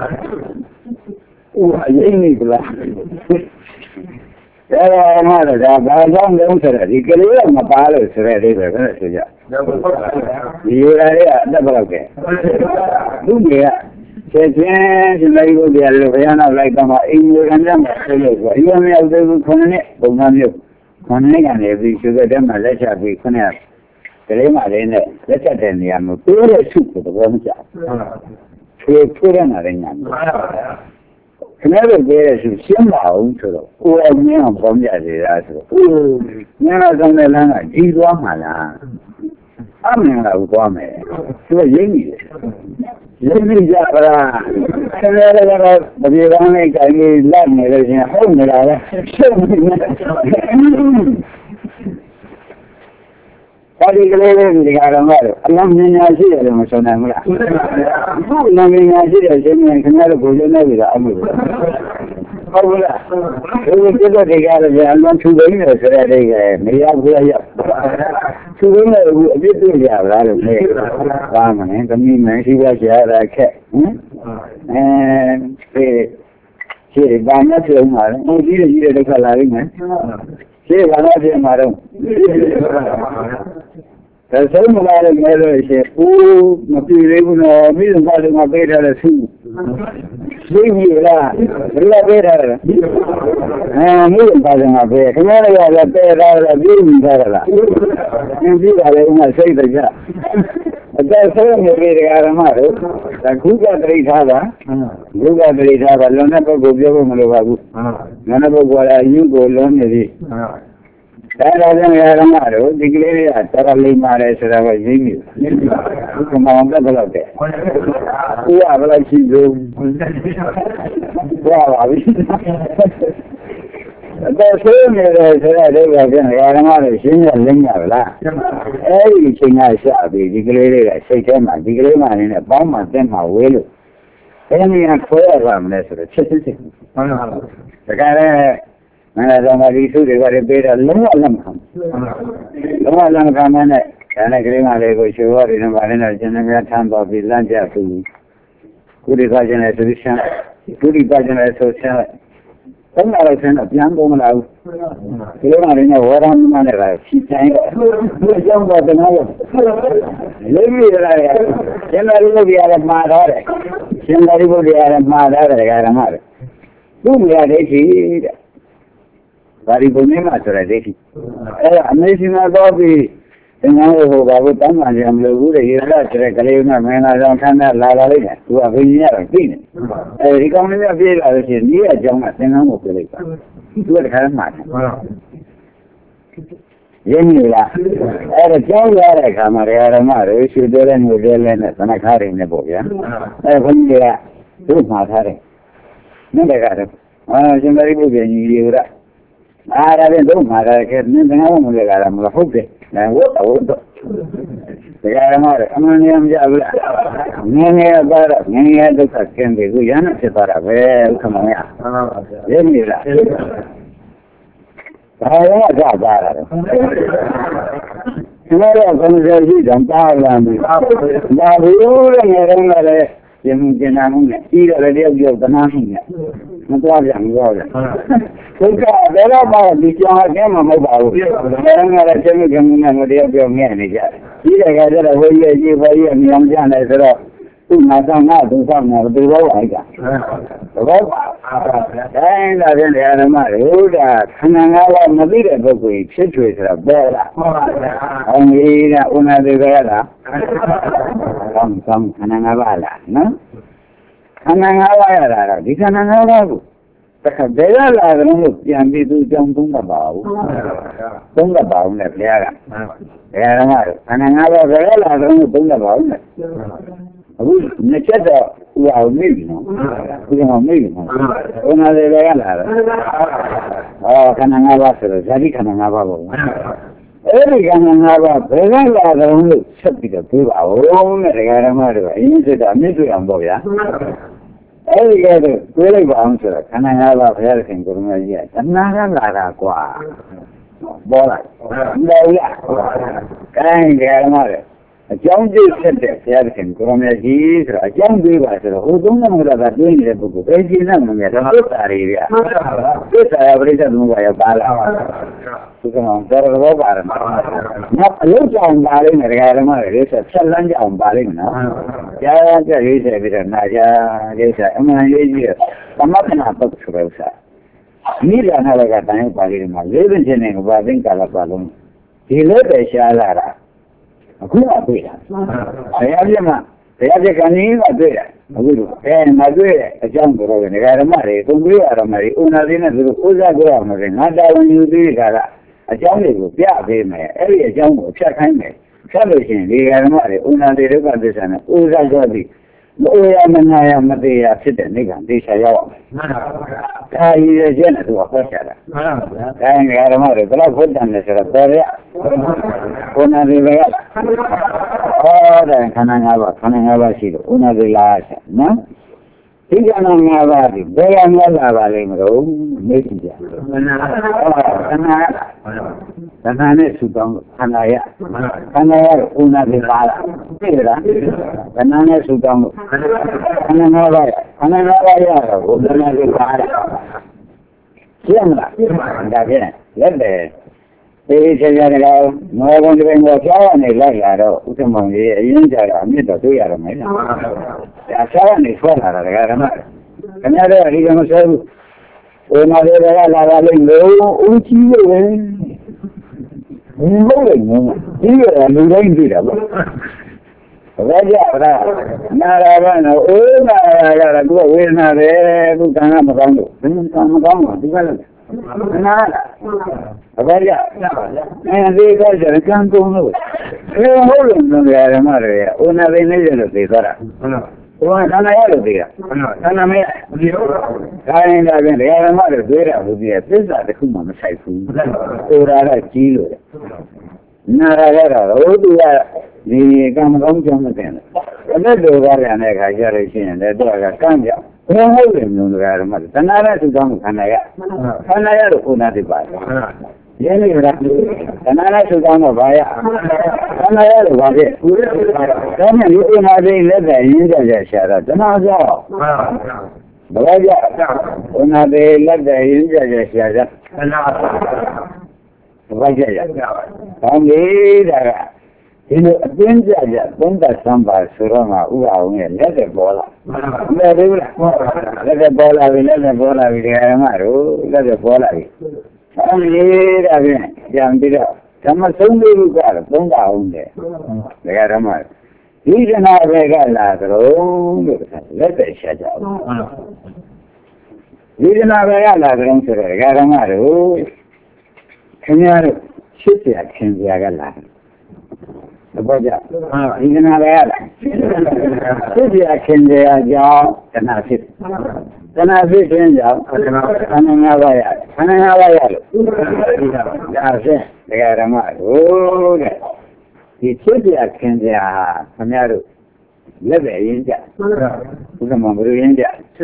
ဟိုအရင်နေကလား။အဲ့ဒါမှတော့ဒါဘာကြောင့်လဲဆိုတော့ဒီကလေးကမပါလို့ဆိုတဲ့အိဗယ်ပဲဆိုကြဒီရရအတက်တော့ကဲသူ့မေကချက်ချင်းဒီလိုက်ဖို့ပြလို့ဘုရားနောက်လိုက်တော့မှအိမ်မျိုးကမ်းမှာဆိုလို့ဆိုအရင်မရောက်သေးဘူးခုနှစ်နှစ်ပုံမှန်မျိုးခုနှစ်ကနေပြီးဆိုတဲ့မှာလက်ချပြီးခုနှစ်ကလေးမလေးနဲ့လက်ချက်တဲ့နေရာမှာတိုးတဲ့စုကိုတော့မကြဘူးထွေးထွေးရနေတာညာခင်ဗျားတို့ပြောရစုရှင်းပါအောင်ဆိုတော့ကိုယ်အမြင်အောင်ပေါင်းကြစေတာဆိုတော့ညနာဆောင်တဲ့လမ်းကဒီသွားမှလားအမင်လာကိုသွားမယ်သူကရင်းနေတယ်ရင်းနေကြပါလားခင်ဗျားတို့ကတော့မပြေကောင်းလေးကိုင်လေးလက်နေလို့ရှင်ဟုတ်နေတာပဲရှင်းနေတယ်ပါဒီကလေးလေးဒီကတော့အလမ်းဉာဏ်ရှိတယ်လို့မဆိုနိုင်ဘူးလားဟုတ်လားဉာဏ်ရှိတယ်ရှင်ခင်ဗျားတို့ကိုယ်ကျနေပြီလားအမှုဟုတ်လားဒီကိစ္စတွေကတော့အလမ်းထူနေတယ်ဆိုတဲ့အိကမရဘူးရထူနေတယ်အပြစ်တွေ့ရလားလို့လေပါမနဲ့တမီးမရှိပါရှာတာခက်ဟင်အဲဒီရှိတယ်ဘာမှပြုံးပါလဲဟိုကြီးကြီးတဲ့ဒုက္ခလာလိမ့်မယ်ရှိဘာလို့ဖြစ်မှာတော့ဒါဆုံးမလာလည်းမဲလို့ရှိဦးမပြေသေးဘူးနော်မိသဘာလို့မပေးထားလဲသူသိပြီလားဘယ်လိုပေးထားလဲအဲမိသဘာလို့မပေးခင်ဗျားလည်းလည်းပေးထားတယ်ပြေးနေကြတာလားသင်ပြေးတာလည်းဥမစိတ်တကြအသက်ဆုံးနေပြီတရားဓမ္မတို့ဒါခုကတရိထားတာခုကတရိထားတာလွန်တဲ့ပုဂ္ဂိုလ်ပြောဖို့မလိုပါဘူးလွန်တဲ့ပုဂ္ဂိုလ်ကအယူကိုလွန်နေပြီဒါတော့တရားဓမ္မတို့ဒီကလေးတွေကတော်လိမ့်ပါတယ်ဆိုတော့ရင်းပြီဘုမောင်တက်တော့တယ်ဦးကဘယ်လိုရှိလို့ဘာပါပြီအဲ့ဆိုနေတယ်ဆိုတော့ဒီကပြန်ရဓမ္မတို့ရှင်းရလင်းရလားအဲ့ဒီချိန်ကရှာပြီဒီကလေးတွေကစိတ်ထဲမှာဒီကလေးမှလည်းပေါင်းမှတက်မှဝေးလို့အဲ့ဒီကခွဲရပါမလဲဆိုတော့ချက်စစ်စစ်ဟုတ်လားဒါကြတဲ့မင်းတို့ကဒီစုတွေကလည်းပေးတာလုံးဝလက်မခံလုံးဝလက်မခံမနဲ့ဒါနဲ့ကလေးမလေးကိုရှိုးရတယ်နဲ့ဗာလဲတော့ကျွန်တော်များထမ်းတော်ပြီးလမ်းကျပြီးကုရိကကျင်တဲ့သူရှင်းကုရိကကျင်တဲ့ဆိုရှင်းဘယ်မှာလဲဆင်းတော့ပြန်ကုန်မလာဘူးကလေးမလေးနဲ့ဝရမ်းမနဲ့ကဖြီးတိုင်းသူအကြောင်းတော့တနာရလေးမိရလားရှင်သာရိပုတ္တရာလည်းမှားတော့တယ်ရှင်သာရိပုတ္တရာလည်းမှားတော့တယ်ဓမ္မတွေသူ့မြတ်ဒိဋ္ဌိတဲ့ဘာဒီဘုံနဲ့မှဆိုတဲ့ဒိဋ္ဌိအဲ့ဒါအမေရှင်ကတော့ပြီးသင်္ကန်းကိုဘာလို့တမ်းမှန်ကြမလို့ဘူးတဲ့ရေလာဆိုတဲ့ကလေးကမင်းလာဆောင်ခန်းနဲ့လာလာလိုက်တယ်သူကဘင်းကြီးရတော့ပြီးနေအဲဒီကောင်းလေးကပြေးလာလို့ရှိရင်ဒီအကြောင်းကသင်္ကန်းကိုပြေးလိုက်ပါသူကတခါမှမှားတယ်ရင်းနေလားအဲ့ဒါကြောင်းရတဲ့အခါမှာဓမ္မတွေရွှေတဲတဲ့မျိုးတဲလဲနဲ့သနခါတွေနဲ့ပေါ့ဗျာအဲဘုန်းကြီးကသူ့မှာထားတယ်နဲ့တကတော့အာရှင်သာရိပုတ္တရာကြီးရေရအားရတဲ့တော့မှာကဲနင်းငါ့မလို့လာမလို့ဟုတ်တယ်ဝတ်တော့တော့တရားဓမ္မတွေအမှန်တရားမကြဘူးလားငင်းငယ်ပါတော့ငင်းငယ်ဒုက္ခကင်းတယ်ကိုရဟန်းဖြစ်သွားတာပဲဥက္ကမရမှန်ပါပါရင်းနေလားဘာလဲကြကြတာတော့ဒီမှာတော့ဘယ်လိုရှိတယ်တားလာမယ်ဒါဘူးတဲ့ငယ်တုန်းကလည်းရှင်ကျင်နာမှုနဲ့ပြီးတော့လည်းတယောက်တယောက်တနာမှုနဲ့မသွားပြန်ဘူးတော့လေဒုက္ခဘယ်တော့မှဒီကြောင်အကျမ်းမဟုတ်ပါဘူးဘယ်တော့မှလည်းရှင်ကျင်မှုနဲ့မတယောက်တယောက်ငဲ့နေကြတယ်ပြီးတဲ့အခါကျတော့ဝိရိယကြီးဝိရိယမြောင်ကြတယ်ဆိုတော့သူ့မှာတော့ငါဒုက္ခနဲ့ဘယ်လိုအိုက်ကဘောပါတိုင်းလာတဲ့ဓမ္မတွေဟိုဒါခန္ဓာငါးပါးမသိတဲ့ပုဂ္ဂိုလ်ဖြစ်ထွေဆိုတာပေါ်လာဟုတ်ပါဘူးအောင်ကြီးကဥနာသေးကြလားကောင်းကောင်းခန္ဓာငါးပါးလားနော်ခန္ဓာငါးပါးရတာတော့ဒီခန္ဓာငါးပါးကိုတခါဘယ်ရလာတယ်လို့ပြန်ပြီးသူကြောင်းသုံးတတ်ပါဘူးသုံးတတ်ပါဘူးလေဘုရားကဘယ်ဓမ္မတွေခန္ဓာငါးပါးဘယ်ရလာတယ်လို့သုံးတတ်ပါဘူးလေနှစ်ချက်တော့ဟိုအောင်မေ့ပြီနော်ဘုရားမေ့ပြီနော်ဘုနာတွေလည်းရလာတယ်ဟောခန္ဓာ၅ပါးဆိုတော့ဇာတိခန္ဓာ၅ပါးပေါ့အဲ့ဒီခန္ဓာ၅ပါးဘယ်ကလာတယ်လို့ဆက်ပြီးတော့ပြောပါဦးနဲ့တရားဓမ္မတွေကအရင်စစ်တာအမြင့်တွေ့အောင်ပေါ့ဗျာအဲ့ဒီကတော့ပြောလိုက်ပါအောင်ဆိုတော့ခန္ဓာ၅ပါးဘုရားခင်ကိုရမကြီးကတဏှာကလာတာကွာပေါ်လာတယ်လားကိုင်းတရားဓမ္မတွေအကြောင်းကျဖြစ်တဲ့ဘုရားခင်ကိုရမကြီးဆိုတော့အကြောင်းတွေးပါဆိုတော့ဟိုသုံးနာမကတွင်းနေတဲ့ပုဂ္ဂိုလ်ပဲရှင်းနေမှာများတော့သစ္စာတွေဗျာသစ္စာရပရိစ္ဆေသမုပ္ပါယပါလာသူကတော့တော်တော်ပါတယ်နော်အလုံးကြောင်ပါလိမ့်မယ်တရားဓမ္မတွေဆိုဆက်လန်းကြောင်ပါလိမ့်မယ်နော်ကြားကြရေးတယ်ပြီးတော့နာကြရေးတယ်အမှန်ရေးကြီးသမထနာပုဂ္ဂိုလ်ဆိုတဲ့ဥစ္စာနိဒာနလည်းကတန်ရုပ်ပါဠိမှာလေးပင်ချင်းနဲ့ကဘာသိင်္ကာလပါလုံးဒီလိုပဲရှားလာတာအခုကတွေ့တာဘုရားပြမဘုရားပြကံကြီးကတွေ့တယ်အခုတော့အဲမတွေ့တဲ့အကြောင်းကိုတော့ငဃာရမတွေသုံးပြီးရတော့မယ်ဥနာသေးနဲ့သူတို့ဥစ္စာပြောအောင်မယ်ငါတာဝန်ယူသေးတာကအကြောင်းတွေကိုပြပေးမယ်အဲ့ဒီအကြောင်းကိုဖြတ်ခိုင်းမယ်ဖြတ်လို့ရှိရင်ဒီဃာရမတွေဥနာသေးဒုက္ခသစ္စာနဲ့ဥစ္စာပြောပြီးမအိုရမနာရမသေးရဖြစ်တဲ့နိဗ္ဗာန်သိချရောက်အောင်မှန်ပါဗျာဒါရည်ရခြင်းနဲ့သူကဟောချတာမှန်ပါဗျာဒါရင်ဓမ္မတွေဘယ်လောက်ဟုတ်တယ်လဲဆိုတော့ပေါ်ရဘုနာတွေပဲဟောတယ်ခန္ဓာ၅ပါးခန္ဓာ၅ပါးရှိလို့ဘုနာတွေလားနော်ဒီခန္ဓာ၅ပါးဒီဘယ်ရများလာပါလိမ့်မလို့မေ့ကြည့်ကြမှန်ပါခန္ဓာခန္ဓာနဲ့စုပေါင်းခန္ဓာရခန္ဓာရဘုနာတွေလားသိလားခန္ဓာနဲ့စုပေါင်းခန္ဓာ၅ပါးခန္ဓာ၅ပါးရတော့ဘုနာတွေလားရှင်းမလားဒါဖြင့်လက်တယ်ဒီစေကြတယ်ကောမောဘုံတွေပေါ်ဖြားရနေလိုက်လာတော့ဥက္ကမောင်ကြီးအရင်ကြတာအမြင့်တော့တွေ့ရတော့မယ်။ဒါဖြားရနေဆွဲလာတာကဓမ္မ။ခင်ဗျားတို့အဒီကမဆွဲဘူး။ဘုနာတွေကလာလာလိမ့်လို့ဦးကြီးရဲ့ဒီလိုလေဒီရလူတိုင်းတွေ့တာပေါ့။ဘာကြတာနာရဘာနော်အိုးနာရရကဝေဒနာတယ်သူကံကမကောင်းလို့ဘယ်ကံမကောင်းမှာဒီကလည်းနာအဘရအဲဒီကကျကံကုန်လို့အဲဟုတ်လို့နေရတယ်မရရဦးနာသိနေတယ်လို့သိသွားတာဟုတ်လားဘုရားခန္ဓာရလို့သိတာခန္ဓာမရဒီဟုတ်ဒါရင်ဒါပြန်တရားဓမ္မတွေသိတာဘူးပြည့်သစ္စာတစ်ခုမှမဆိုင်ဘူးဆိုတာကကြီးလို့နာရရတာဟိုသူကဒီကံမကောင်းကြောင့်မသိဘူးအလက်တော်ကလည်းတဲ့အခါကျလို့ရှိရင်လည်းတော့ကကံကြောင့်ဘယ်ဟုတ်လဲမျိုးတရားဓမ္မတွေတဏှာနဲ့သူကောင်းခန္ဓာရခန္ဓာရလို့ဥနာတိပါတယ်ရင်းနေရတာတဏှာနဲ့သူကောင်းတော့ဘာရခန္ဓာရလို့ဘာဖြစ်ဒါနဲ့ဒီဥနာတိလက်တဲ့ရင်းကြကြရှာတော့တဏှာကြောင့်ဘာကြဥနာတိလက်တဲ့ရင်းကြကြရှာကြတဏှာဘာကြရကောင်းပြီဒါကဒီလိုအတင်းကြကြသုံးသပ်ဆန်းပါဆိုတော့မှဥပအောင်ရဲ့လက်တဲ့ပေါ်လာလက်သေးဘူးလားလက်တဲ့ပေါ်လာပြီလက်တဲ့ပေါ်လာပြီဒီကမှတို့လက်တဲ့ပေါ်လာပြီအဲဒီဒါဖြင့်ကြံပြီးတော့ဓမ္မဆုံးလေးခုကတော့သုံးတာအောင်တယ်ဒီကဓမ္မဒီကနာပဲကလာကြတော့လို့လက်တဲ့ရှာကြအောင်ဒီကနာပဲကလာကြတော့ဆိုတော့ဒီကဓမ္မတို့ခင်ဗျားတို့ရှစ်ပြခင်ဗျာကလာဘောကြဒီကနာပဲရလားသိပြခင်ကြရကြောင်းတဏှာဖြစ်တဏှာဖြစ်ခြင်းကြောင့်ခန္ဓာ၅ပါးရခန္ဓာ၅ပါးရလို့ဒါဖြင့်ဒကာဓမ္မတို့တဲ့ဒီဖြစ်ပြခင်ကြဟာခင်ဗျားတို့လက်ပဲရင်းကြဘုရားမဘယ်လိုရင်းကြ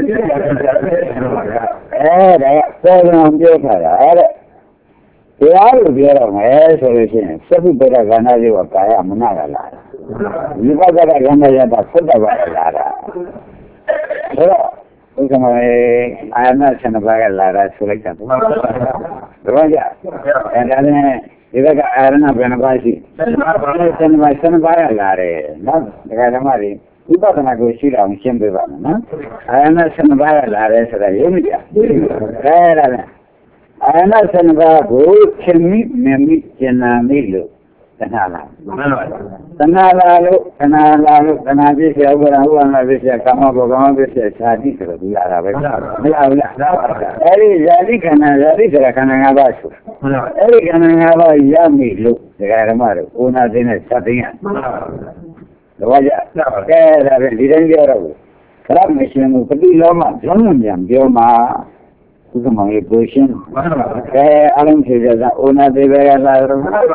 အဲဒါကစေတနာပြောထားတာတဲ့တရားလို့ပြောတော့မယ်ဆိုလို့ရှိရင်သဗ္ဗဗုဒ္ဓကဏ္ဍလေးကကာယမနာကလာတာဝိပဿနာကဏ္ဍရတာသုတ္တဝါလာတာဆိုတော့ဥက္ကမအာယနာဆန္ဒပါကလာတာဆိုလိုက်တာဘာလို့ကြအဲဒါနဲ့ဒီဘက်ကအာရဏဘယ်နှပါရှိဆန္ဒပါဆန္ဒပါဆန္ဒပါကလာတယ်နော်ဒါကဓမ္မတွေဝိပဿနာကိုရှိအောင်ရှင်းပြပါမယ်နော်အာရဏဆန္ဒပါကလာတယ်ဆိုတာရုံးမကြအဲဒါနဲ့အာနာဆန္ဒဘာကိုခင်မိမမိကျင်နာမိလို့တဏှာလာမှန်ပါပါတဏှာလာလို့တဏှာလာလို့တဏှာပြည့်စုံဥပ္ပရာဥပ္ပနာပြည့်စုံကာမဘောကာမပြည့်စုံဇာတိဆိုတော့ဒီလာတာပဲမဟုတ်ဘူးလားအဲဒီဇာတိခန္ဓာဇာတိဆိုတာခန္ဓာ၅ပါးဆိုအဲဒီခန္ဓာ၅ပါးရမိလို့ဒကာဓမ္မတို့ကိုနာသိနဲ့စသိရမှန်ပါပါ Wajah, kaya dah di dalam dia orang. Kalau macam tu, tapi lama, jangan jam dia mah, tu semua position. Kaya alam sejajar, ona debaya lah.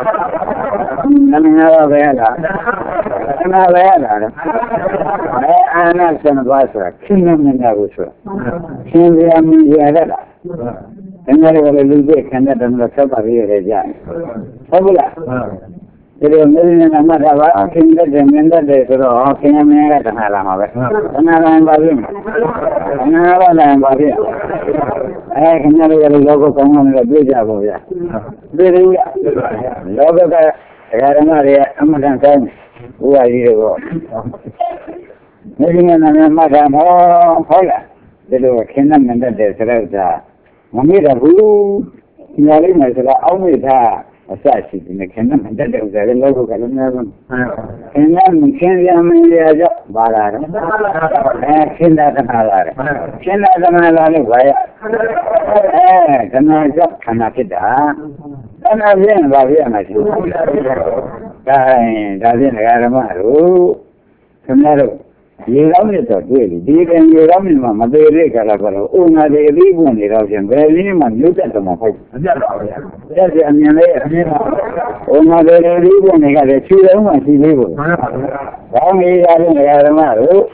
Nana debaya lah, nana debaya lah. Anak sana bahasa, kena mana bahasa, kena mana dia lah. Kenapa kalau lebih kena dan rasa bagi raja, tahulah. Jadi orang nama apa? Kena jemenda deh, kalau kena mana kena lama ber. Kena lama bagi, kena lama bagi. Eh, kena kalau logo kamu ni lebih jauh ya. Lebih logo ka, sekarang ada amat kan, buat ini logo. Jadi mana nama kamu, hola. Jadi kena mana deh, serasa. Mami dah dulu, nyari masalah awal dah. Asal sih ni kena mana dah usaha logo kalau ni pun. Kena mungkin dia mana aja balar. Eh kena dah balar. Kena dah balar ni bayar. Eh kena aja kena kita. Kena dia ni bayar macam. Dah dah dia negara malu. Kena tu. Ye ramai tu dua ni. Dia kan ye ramai mah madere kalau kalau. Oh nade ribu ni ramai. Beli ni mah juta tu mah. Jadi ane ni. Oh madere ribu ni kalau cuci mah cuci ribu. Kau ni ada negara malu.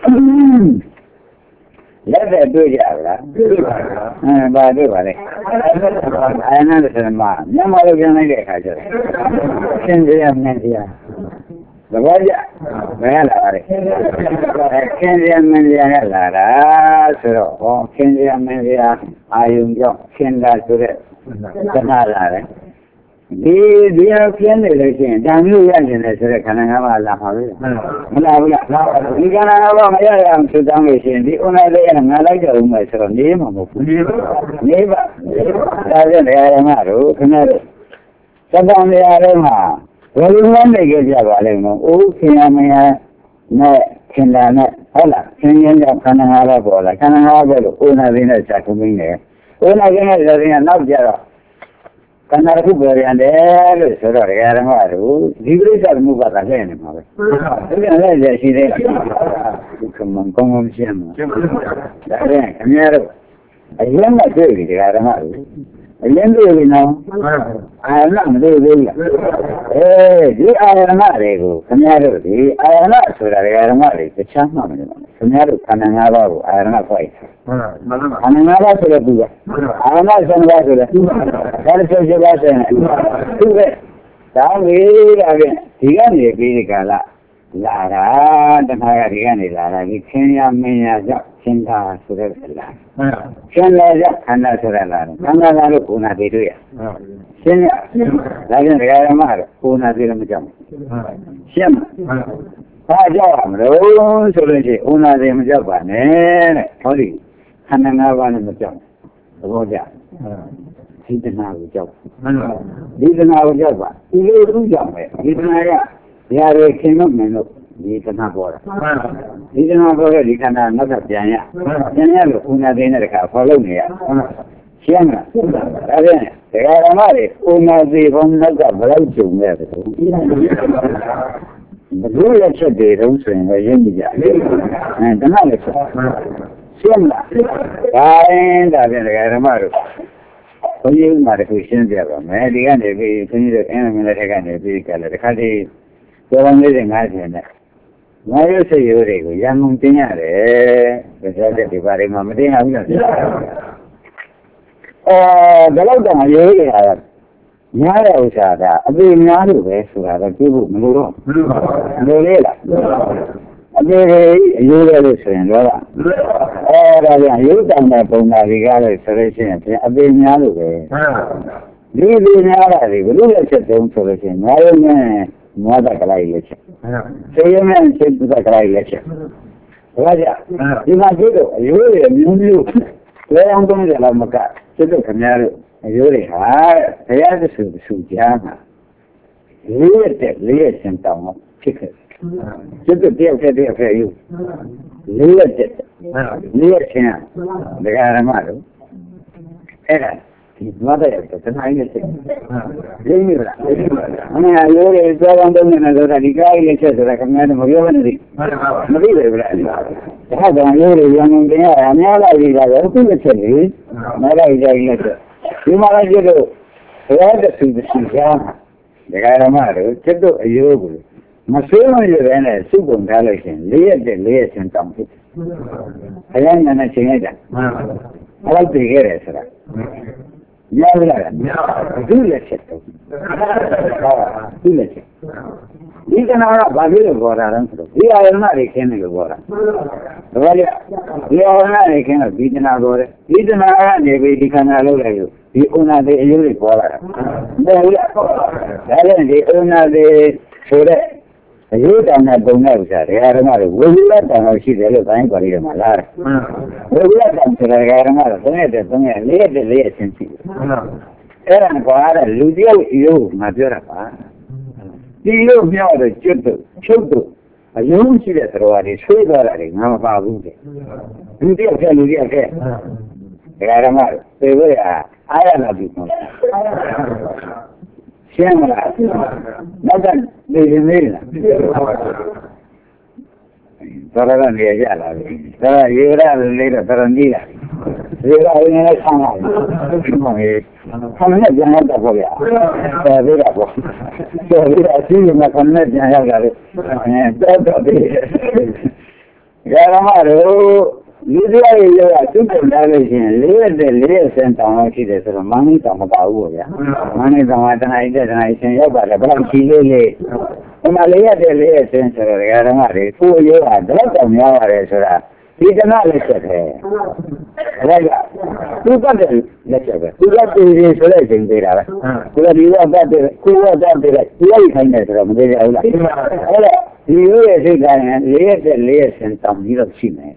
Lepas tu je lah. Ah, baru balik. Anak tu sama. Yang malu yang ni dia kajar. Sendiri ambil dia. Wajah, bayarlah hari. Kendian mendia lah, suruh. Oh, kendian mendia ayung jom, kendian suruh. Kenal lah. Dia dia kendian lagi. Jangan lupa kendian suruh kerana apa Allah mahu. Mula mula. Jika apa macam yang sudah mesti di, orang dia yang ngalah jauh macam suruh ni mahu. Ni bah. Tapi dia yang mahu kenal. Sedang dia yang mahu. Kalau mana kerja balik mau, oh kena mana nak kena nak, hola, kena nak kena ngalah bola, kena ngalah bola, oh nak bina cakap ini, oh nak kena jadi nak jadi, kena aku berian deh, sudah orang baru, diberi satu muka saja ni mau, tapi ada jadi sih, kemang kemang siapa, jadi kami ada, ayam nak jadi orang baru. Yang tu ni no, anak tu ni. Eh, dia anak tu, kenyaru dia anak sudah dia anak tu, macam mana? Kenyaru kanan awak, anak kuat. Kanan awak sudah dua, anak sana sudah. Kalau sudah bahasa ni, tu be, tahu ni lagi, tiga ni pilih kala, lara dan hari tiga ni lara, kini amnya jauh cinta sudah lah. Kena aja, kena sudah lah. Kena lalu punah tiru ya. Kena, lagi negara mana punah tiru macam. Siapa? Ah jawab, oh solusi punah tiru macam mana? Hari, kena ngawan macam. Boleh. Tidak nak jawab. Tidak nak jawab. Ini itu jawab. Tidak nak ya. Dia ada kena menuk. Di tengah bola. Di tengah bola di kana nak berjaya. Jaya lu una dina dekat follow ni ya. Siapa? Ada ni. Sekarang mari una di pun nak berlaku ni. Betul ya cedera urusan yang ni je. Nah, tenang le. Siapa? Kain dah ni sekarang mari. Kau ni mari question dia apa? Saya dia ni bi sini dekat ni dekat ni bi kalau dekat di orang ni dengar je ni. Mari saya urus, yang mungkin ada, bersama di bari mama dia ada. Eh, kalau dah ada ya, ni ada usaha. Abi ni ada usaha, tapi bu meluru, meluru lah. Abi ni juga ada usaha, lah. Eh, ada yang tambah pun ada juga solusi. Abi ni ada usaha. Dia ni ada, dia belum ada solusi. Mari ni. Muada kelai leceh. Saya memang saya kelai leceh. Raja, ini juga, juri, mulu. Saya angkut dalam muka, itu kenyaru, juri. Ah, saya ada sujian. Lihat, lihat sentang, cikgu. Itu dia dia dia you. Lihat, lihat sini. Negara malu. Era, mother, the nine is it. I mean, I know it's all on the minute that the guy is recommend him of your energy. They have a really young there, and now I read a open the city. Mala is a letter. You might get a rather to the Susan. The guy Amaro, Cheto, a yoga. Masuma is a super intelligent, layer the layers and something. I am an Chinese. I like to hear it, sir. Yeah, do let's check. Do let's check. You can have a Babil water. We are not a can of water. We are not a can of beaten out water. We do not have a baby can allow you. You own the Uri water. Then the owner the soda. You don't have to know that. I don't know. Will you let them see the little time for you, my lad? Will you let them to the Garamara? Don't let them lay the layers in you. Aaron Guara, Ludio, you, my beautiful. Do you know the Chutu? Chutu. I don't see that road is sweet already. Now about Ludio. Ludio, Ludio, Garamara. They were, I am not people. Shamra, nothing, they didn't Tararan Yala, you are later, Tarandila. You are in a summer. Come here, Janata Boya. So we are seeing a connection. Yaramaro. Usually, you are two conditions. Layer the layers and Tamaki, the money Tamaka. Money Tamata, and I say, but a brown key. And I layer the layers and Yaramari, who you are, that of Yara. He cannot let it. Who got it? Let's have it. Who got the installation data? Who are you about the who are that? Who are you kind of from the you layer the layers and some little chin.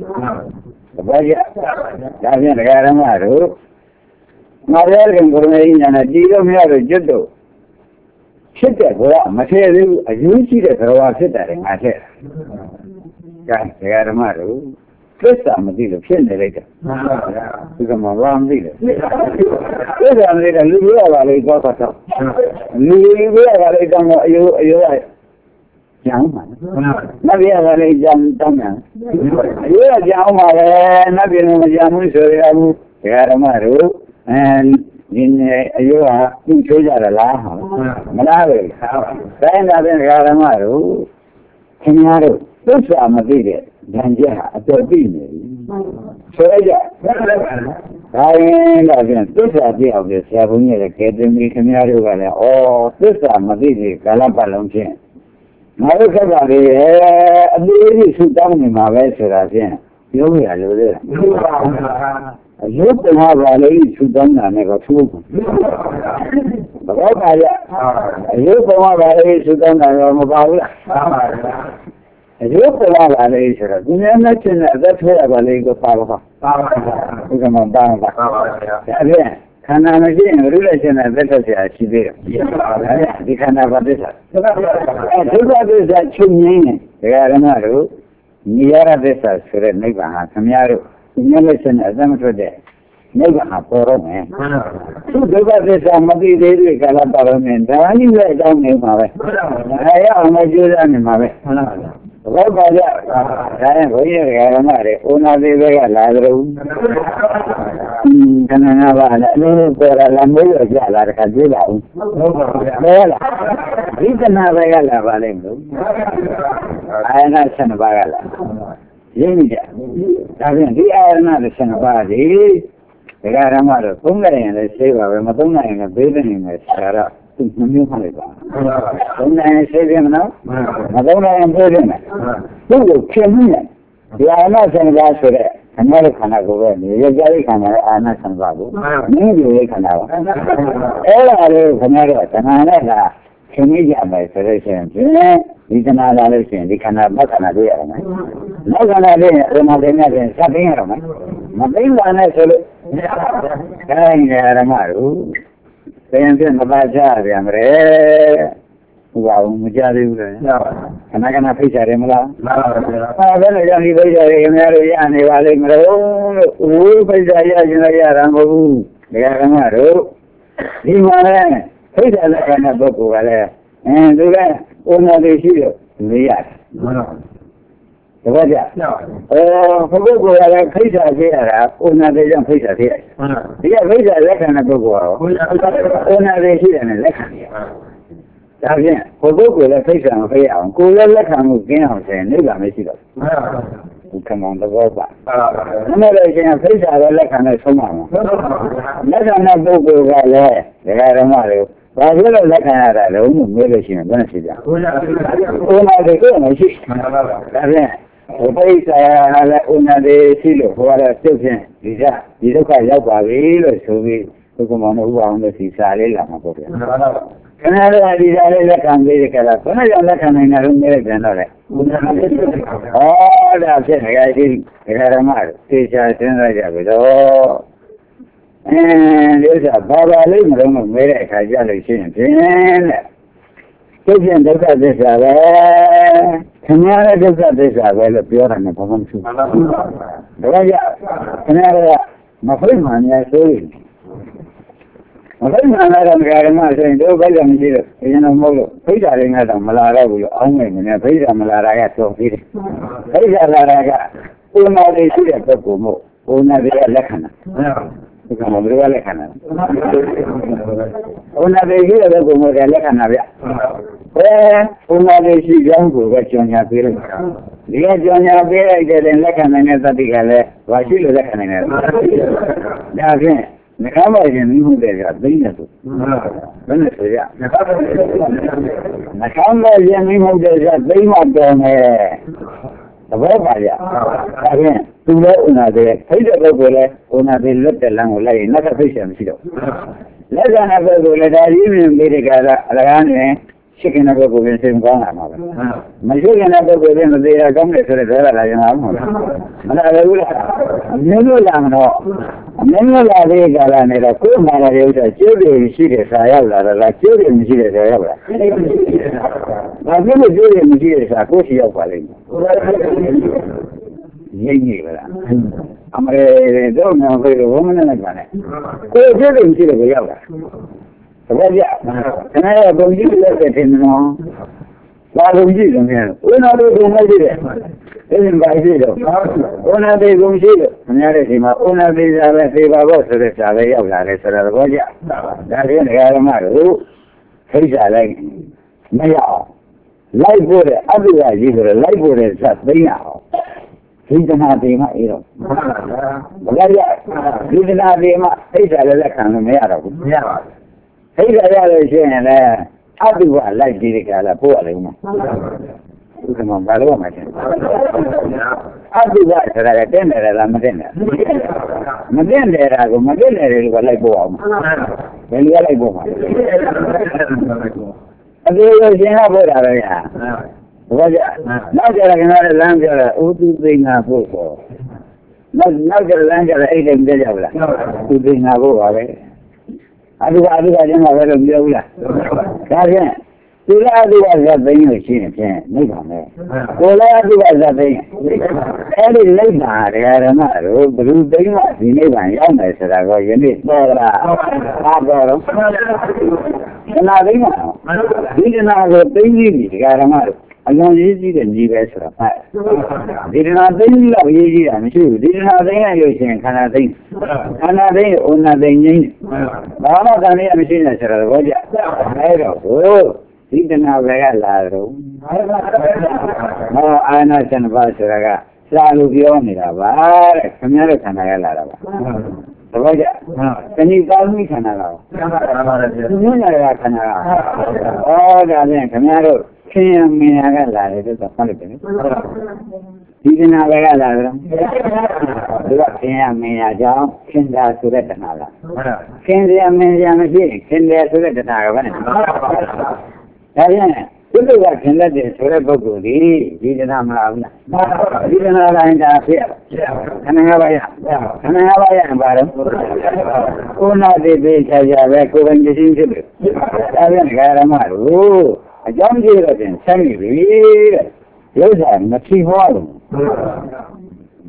Doesn't Garamaro. Mother and Gourmet and a deal of your judo. Sit there, Mateo, as you see that I was sitting, I said. Garamaro. First time I did a film later. Because I'm a wrong leader. First time I did a little valley got up. Little valley done you, you are young man. Navi valley jam done. You are young man, Navi Jamu, so Garamaro, and in you are in Chujara, Malawi. Then I did Garamaro, Kenyaru. First time I did it. Ganja, a turbine. So, I am this idea of the seven year academy community or this time of the Galapalonche. Now, look about it, a lady sit down in my vessel again. You will there. I hope to have a lady sit down and make a fool. But I hope to have a lady sit down and about it. You put all that later. You mentioned that that's where I legal power. You come on down. Again, can I again relation and better she did. You can have a better. And who got this that two meaning? They are another. Niara Vesa, Sure Neva, Camiaro. You listen as I'm for there. Never have for me. So do that this Amadi, they got a parliament. I anyway down in my way. I am a Jew in my way. What about that? I am going to marry. Una de Vega Ladro. Cananava, no, for a lambo, Jala, Cadilla. Reason I regala Valengo. I am not son of Bagala. Jinja. I mean, we are not a son of Badi. The Garamara, Punga and the Seva, Madonna and a bathing in the Sarah. New Holiday. Don't I say them now? Madonna and bathing. Who will kill me? They are not saying that for that. Another can I go in. You're very kind of Anasan Babu. Maybe we can have. All are the Canada, Canada, Canadian by Federation. We can have a listen. We can have Bacana there. No Canada, Romadena, something around. Nothing one I said. Kind of Ramaru. Then the Baja, the Amre. Wow, Mujari. And I can have fish at Remla. Then I can leave a Mary and a Valim. Oh, Pajaya, Rambu. တရားဓမ္မတို့ဒီမှာလည်းဖိစ္ဆာလက္ခဏာပုဂ္ဂိုလ်ကလည်းအင်းသူကဥနာတိရှိတော့နေရတယ်မှန်ပါတပည့်ကြအဲပုဂ္ဂိုလ်ကလည်းဖိစ္ဆာဖြစ်ရတာဥနာတိကြောင့်ဖိစ္ဆာဖြစ်ရတယ်ဒီကဖိစ္ဆာလက္ခဏာပုဂ္ဂိုလ်ကဥနာတိရှိတယ်နဲ့လက်ခံရဒါဖြင့်ပုဂ္ဂိုလ်ကလည်းဖိစ္ဆာမဖြစ်အောင်ကိုယ်လည်းလက်ခံမှုကျင်းအောင်ဆိုရင်နိဗ္ဗာန်မရှိတော့ဘူးခမောင်သဘောပါ။အဲ့ဒါကျရင်ဖိစ္ဆာပဲလက်ခံနဲ့ဆုံးပါမှာ။လက်ခံတဲ့ပုဂ္ဂိုလ်ကလည်းဒကာဓမ္မတွေဘာဖြစ်လို့လက်ခံရတာလဲလို့မေးလို့ရှိရင်ဘယ်နဲ့ရှိကြ။ဘုရားဘုရားတွေကိုမရှိ။ဒါဖြင့်ဖိစ္ဆာလည်းဥနာတိရှိလို့ဟောရတဲ့စိတ်ဖြင့်ဒီကဒီဒုက္ခရောက်ပါပြီလို့ဆိုပြီးဘုက္ကမောင်တို့ဥပအောင်လို့စီစာလေးလာမှာပေါ့ဗျာ။ခဏလေးဒီစားလေးလက်ခံပေးကြလားဘယ်နဲ့ကြောင့်လက်ခံနိုင်တယ်လို့မြဲပြန်တော့လေဟောဒါဖြစ်နေကြဒီဒကာဓမ္မတေချာစဉ်းစားကြပြီတော့အင်းဒီဥစ္စာဘာပါလိမ့်မလို့မဲတဲ့အခါကြလို့ရှိရင်ဖြင့်တဲ့သိဖြင့်ဒုက္ခသစ္စာပဲခင်ဗျားရဲ့ဒုက္ခသစ္စာပဲလို့ပြောတာနဲ့ဘာမှမဖြစ်ဘူးဒါကြခင်ဗျားကမဖိတ်မှန်များဆိုရင်မဖိတ်မှန်လာတဲ့ဒကာဓမ္မဆိုရင်တို့ဘက်ကမရှိလို့အရင်တော့မဟုတ်လို့ဖိတ်တာလေးငါတော့မလာတော့ဘူးလို့အောင်းနေနေဖိတ်တာမလာတာကသုံးပြီးတယ်ဖိတ်တာလာတာကဥနာတိရှိတဲ့ပုဂ္ဂိုလ်မို့ဥနာတိရဲ့လက္ခဏာဒီကမှာဘယ်လိုလက္ခဏာဥနာတိရှိတဲ့ပုဂ္ဂိုလ်မို့တဲ့လက္ခဏာဗျအဲဥနာတိရှိကြောင်းကိုပဲကြောင်ညာပေးလိုက်ဒီကကြောင်ညာပေးလိုက်တဲ့လက္ခဏာနဲ့သတိကလည်းဘာရှိလို့လက်ခံနိုင်လဲဒါဖြင့်နှခမ်းပါရင်မိမှုတဲ့ကသိနေသူဘယ်နဲ့ဆိုရနှခမ်းပါရင်မိမှုတဲ့ကသိမှတော်မယ်သဘောပါရဒါဖြင့်သူလည်းဥနာတဲ့ဖိတ်တဲ့ပုဂ္ဂိုလ်လည်းဥနာတဲ့လက်တဲ့လမ်းကိုလိုက်ရင်နောက်ဖိတ်ချက်မရှိတော့လက်ခံတဲ့ပုဂ္ဂိုလ်လည်းဒါကြီးမြင်ပြီးတဲ့ကရအလကားနဲ့ရှိခင်တဲ့ပုဂ္ဂိုလ်ရင်စိတ်ကောင်းလာမှာပဲမရှိခင်တဲ့ပုဂ္ဂိုလ်ရင်မသေးတာကောင်းတယ်ဆိုတဲ့ဒါလာရင်လားမဟုတ်လားမလားဘူးလားမင်းတို့လာမတော့မင်းတို့လာတဲ့ကာလနဲ့တော့ကိုယ်မှလာတဲ့ဥစ္စာကျိုးတယ်ရှိတယ်စာရောက်လာတာလားကျိုးတယ်မရှိတယ်စာရောက်လာဘာဖြစ်လို့ကျိုးတယ်မရှိတယ်စာကိုယ်ရှိရောက်ပါလိမ့်မယ်ငြိမ့်နေပါလားအမရေတော့ငါပြေလို့ဘုံမနဲ့လည်းပါတယ်ကိုယ်ကျိုးတယ်မရှိတယ်ကိုရောက်လာတပည့်ကြခဏရဘုံကြီးလက်တဲ့တင်နော်ဘာဘုံကြီးလဲမြန်ဦးနာတို့ဘုံလိုက်တယ်အဲ့ဒီဘာကြီးတော့ဦးနာသေးဘုံရှိလို့ခင်ဗျားတဲ့ဒီမှာဦးနာသေးစားပဲသေပါဖို့ဆိုတဲ့စာပဲရောက်လာတယ်ဆိုတော့တပည့်ကြဒါဖြင့်ဒကာဓမ္မတို့ဖိတ်စားလိုက်မရအောင်လိုက်ဖို့တဲ့အဘိဓါကြီးဆိုတော့လိုက်ဖို့တဲ့ဇတ်သိရအောင်ဒီတနာသေးမှအေးတော့ဘယ်ရဒီတနာသေးမှဖိတ်စားလည်းလက်ခံလို့မရတော့ဘူးမရပါဘူးဟိတ်ရရလို့ရှိရင်လည်းအတုကလိုက်ပြီးကြလားပို့ရလိမ့်မယ်ဥက္ကမဘာလို့မှချင်းအတုကဆိုတာကတင်းတယ်လားမတင်းတယ်မတင်းတယ်တာကိုမတင်းတယ်လို့ကလိုက်ပို့အောင်ဘယ်လိုလိုက်ပို့မှာအသေးလို့ရှင်းရပို့တာပဲညာဘာကြနောက်ကြရခင်ဗျားလမ်းပြတယ်ဥတုသိငါပို့တော့နောက်နောက်ကြလမ်းကြတယ်အဲ့ဒါမကြကြဘူးလားဥတုသိငါပို့ပါပဲအတုကအတုကချင်းမှာပဲလို့ပြောဘူးလားဒါဖြင့်သူလည်းအတုကဇတ်သိလို့ရှိရင်ဖြင့်နိဗ္ဗာန်ပဲကိုယ်လည်းအတုကဇတ်သိအဲ့ဒီနိဗ္ဗာန်တရားဓမ္မတို့ဘယ်လိုသိမှဒီနိဗ္ဗာန်ရောက်မယ်ဆိုတာကိုယနေ့ပေါ်လာအားပေါ်တော့ခဏသိမှဒီကနာကိုသိကြည့်ပြီတရားဓမ္မတို့အလွန်ရေးကြီးတဲ့ညီပဲဆိုတာမှတ်ဒီဒနာသိကြီးတော့ရေးကြီးတာမရှိဘူးဒီဒနာသိရလို့ရှိရင်ခန္ဓာသိခန္ဓာသိရင်ဩနာသိငိမ့်ဘာမှကံရမရှိနဲ့ဆိုတော့ဘောကြအဲတော့ဟိုဒီဒနာပဲကလာတော့ဟောအာနာစံပါဆိုတာကစာလို့ပြောနေတာပါတဲ့ခင်ဗျားတို့ခန္ဓာရလာတာပါသဘောကျတဏှိကောင်းပြီးခန္ဓာလားသူမျိုးညာရခန္ဓာလားဩဒါဖြင့်ခင်ဗျားတို့ခင်ရမင်းကလာတယ်တော့မှတ်လိုက်တယ်ဒီကနာပဲကလာတယ်ဒီကခင်ရမင်းကြောင့်ခင်တာဆိုတဲ့တဏှာလားခင်ရမင်းရမရှိခင်တယ်ဆိုတဲ့တဏှာကဘာလဲဒါဖြင့်ဒီလိုကခင်လက်တယ်ဆိုတဲ့ပုဂ္ဂိုလ်ဒီဒီတဏှာမလားဘူးလားဒီတဏှာတိုင်းဒါဖြစ်ခဏငါးပါးရခဏငါးပါးရပါတော့ကိုနာတိပိချာချာပဲကိုယ်ပိုင်သိချင်းဖြစ်တယ်ဒါဖြင့်ဓမ္မတို့အကြောင်းကြီးတော့ဖြင့်ဆန်းနေပြီတဲ့ရုပ်စာမထီဟောလို့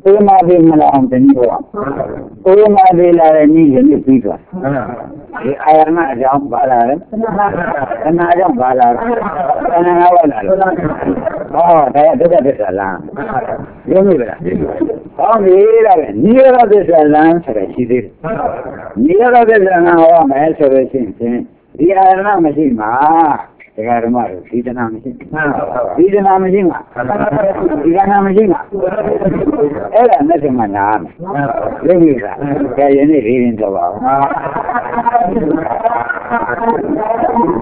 ဥမာပေးမလားအောင်တနည်းပေါ့ဥမာပေးလာတဲ့နည်းရည်ပြီးသွားဒီအာရဏအကြောင်းပါလာတယ်ခဏအကြောင်းပါလာတယ်ခဏငါးပါလာတယ်ဟောဒါဒုက္ခသစ္စာလားရုံးမိလားဟောဒီလာပဲနိရောဓသစ္စာလားဆိုရရှိသေးတယ်နိရောဓသစ္စာကဟောမယ်ဆိုလို့ရှိရင်ဒီအာရဏမရှိမှာဒကာဓမ္မတို့ဒီတနာမရှိဒီတနာမရှိမှာဒီကနာမရှိမှာအဲ့ဒါနဲ့ဒီမှာနားမယ်သိပြီလားကြရင်နေရင်းတော့ပါ